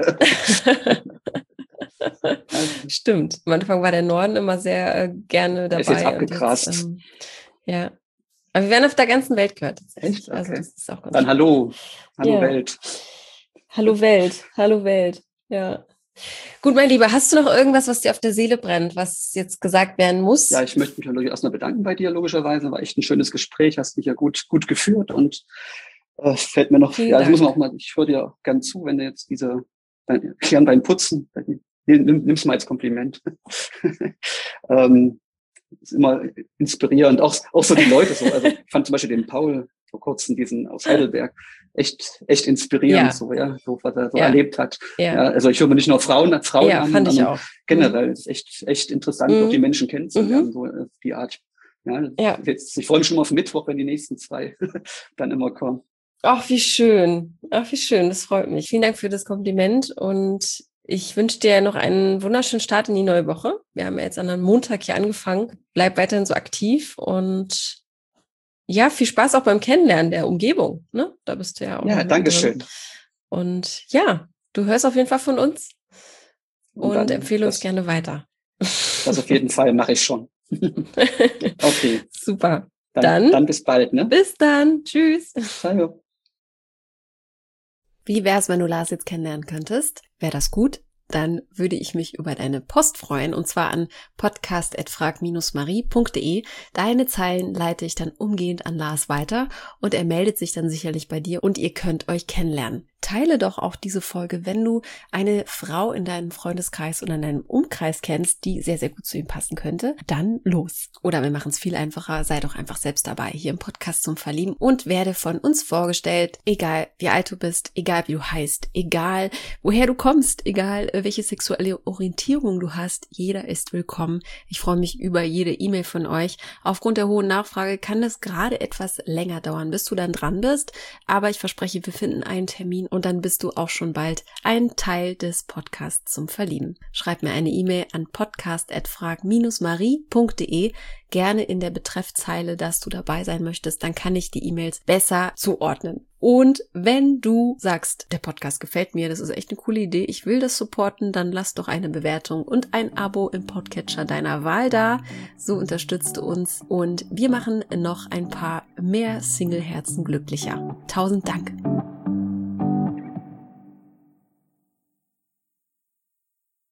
Stimmt. Am Anfang war der Norden immer sehr äh, gerne Er ist jetzt dabei. Und abgegrast. jetzt, ähm, ja. Aber wir werden auf der ganzen Welt gehört. Echt? Also Okay. das ist auch ganz Dann schön. hallo. Hallo Ja. Welt. Hallo Welt. Hallo Welt. Ja. Gut, mein Lieber, hast du noch irgendwas, was dir auf der Seele brennt, was jetzt gesagt werden muss? Ja, ich möchte mich natürlich erstmal bedanken bei dir, logischerweise. War echt ein schönes Gespräch, hast mich ja gut, gut geführt und äh, fällt mir noch, Vielen ja, das muss man Dank. auch mal, ich höre dir auch gern zu, wenn du jetzt diese, dein, gern beim Putzen, nimm, nimm's mal als Kompliment. ähm, ist immer inspirierend, auch, auch so die Leute so. Also ich fand zum Beispiel den Paul vor kurzem, diesen aus Heidelberg, echt, echt inspirierend, Ja. so, ja, so, was er so Ja. erlebt hat. Ja. Ja, also ich höre mir nicht nur Frauen, Frauen Ja, an, fand ich sondern auch. generell ist echt, echt interessant, auch die Mhm. Menschen kennenzulernen, Mhm. so äh, die Art. Ja, Ja. jetzt, ich freue mich schon mal auf Mittwoch, wenn die nächsten zwei dann immer kommen. Ach, wie schön. Ach, wie schön. Das freut mich. Vielen Dank für das Kompliment und ich wünsche dir noch einen wunderschönen Start in die neue Woche. Wir haben ja jetzt an einem Montag hier angefangen. Bleib weiterhin so aktiv und ja, viel Spaß auch beim Kennenlernen der Umgebung. Ne? Da bist du ja auch Ja, noch danke mittendrin. schön. Und ja, du hörst auf jeden Fall von uns Und, und dann empfehle uns das, gerne weiter. das auf jeden Fall mache ich schon. Okay. Super. Dann, Dann, dann bis bald, ne? bis dann. Tschüss. Ciao. Wie wär's, wenn du Lars jetzt kennenlernen könntest? Wäre das gut? Dann würde ich mich über deine Post freuen, und zwar an podcast at frag marie punkt de. Deine Zeilen leite ich dann umgehend an Lars weiter und er meldet sich dann sicherlich bei dir und ihr könnt euch kennenlernen. Teile doch auch diese Folge, wenn du eine Frau in deinem Freundeskreis oder in deinem Umkreis kennst, die sehr, sehr gut zu ihm passen könnte. Dann los. Oder wir machen es viel einfacher, sei doch einfach selbst dabei hier im Podcast zum Verlieben und werde von uns vorgestellt, egal wie alt du bist, egal wie du heißt, egal woher du kommst, egal welche sexuelle Orientierung du hast, jeder ist willkommen. Ich freue mich über jede E-Mail von euch. Aufgrund der hohen Nachfrage kann es gerade etwas länger dauern, bis du dann dran bist, aber ich verspreche, wir finden einen Termin und dann bist du auch schon bald ein Teil des Podcasts zum Verlieben. Schreib mir eine E-Mail an podcast at frag marie punkt de, gerne in der Betreffzeile, dass du dabei sein möchtest, dann kann ich die E-Mails besser zuordnen. Und wenn du sagst, der Podcast gefällt mir, das ist echt eine coole Idee, ich will das supporten, dann lass doch eine Bewertung und ein Abo im Podcatcher deiner Wahl da. So unterstützt du uns und wir machen noch ein paar mehr Single-Herzen glücklicher. Tausend Dank.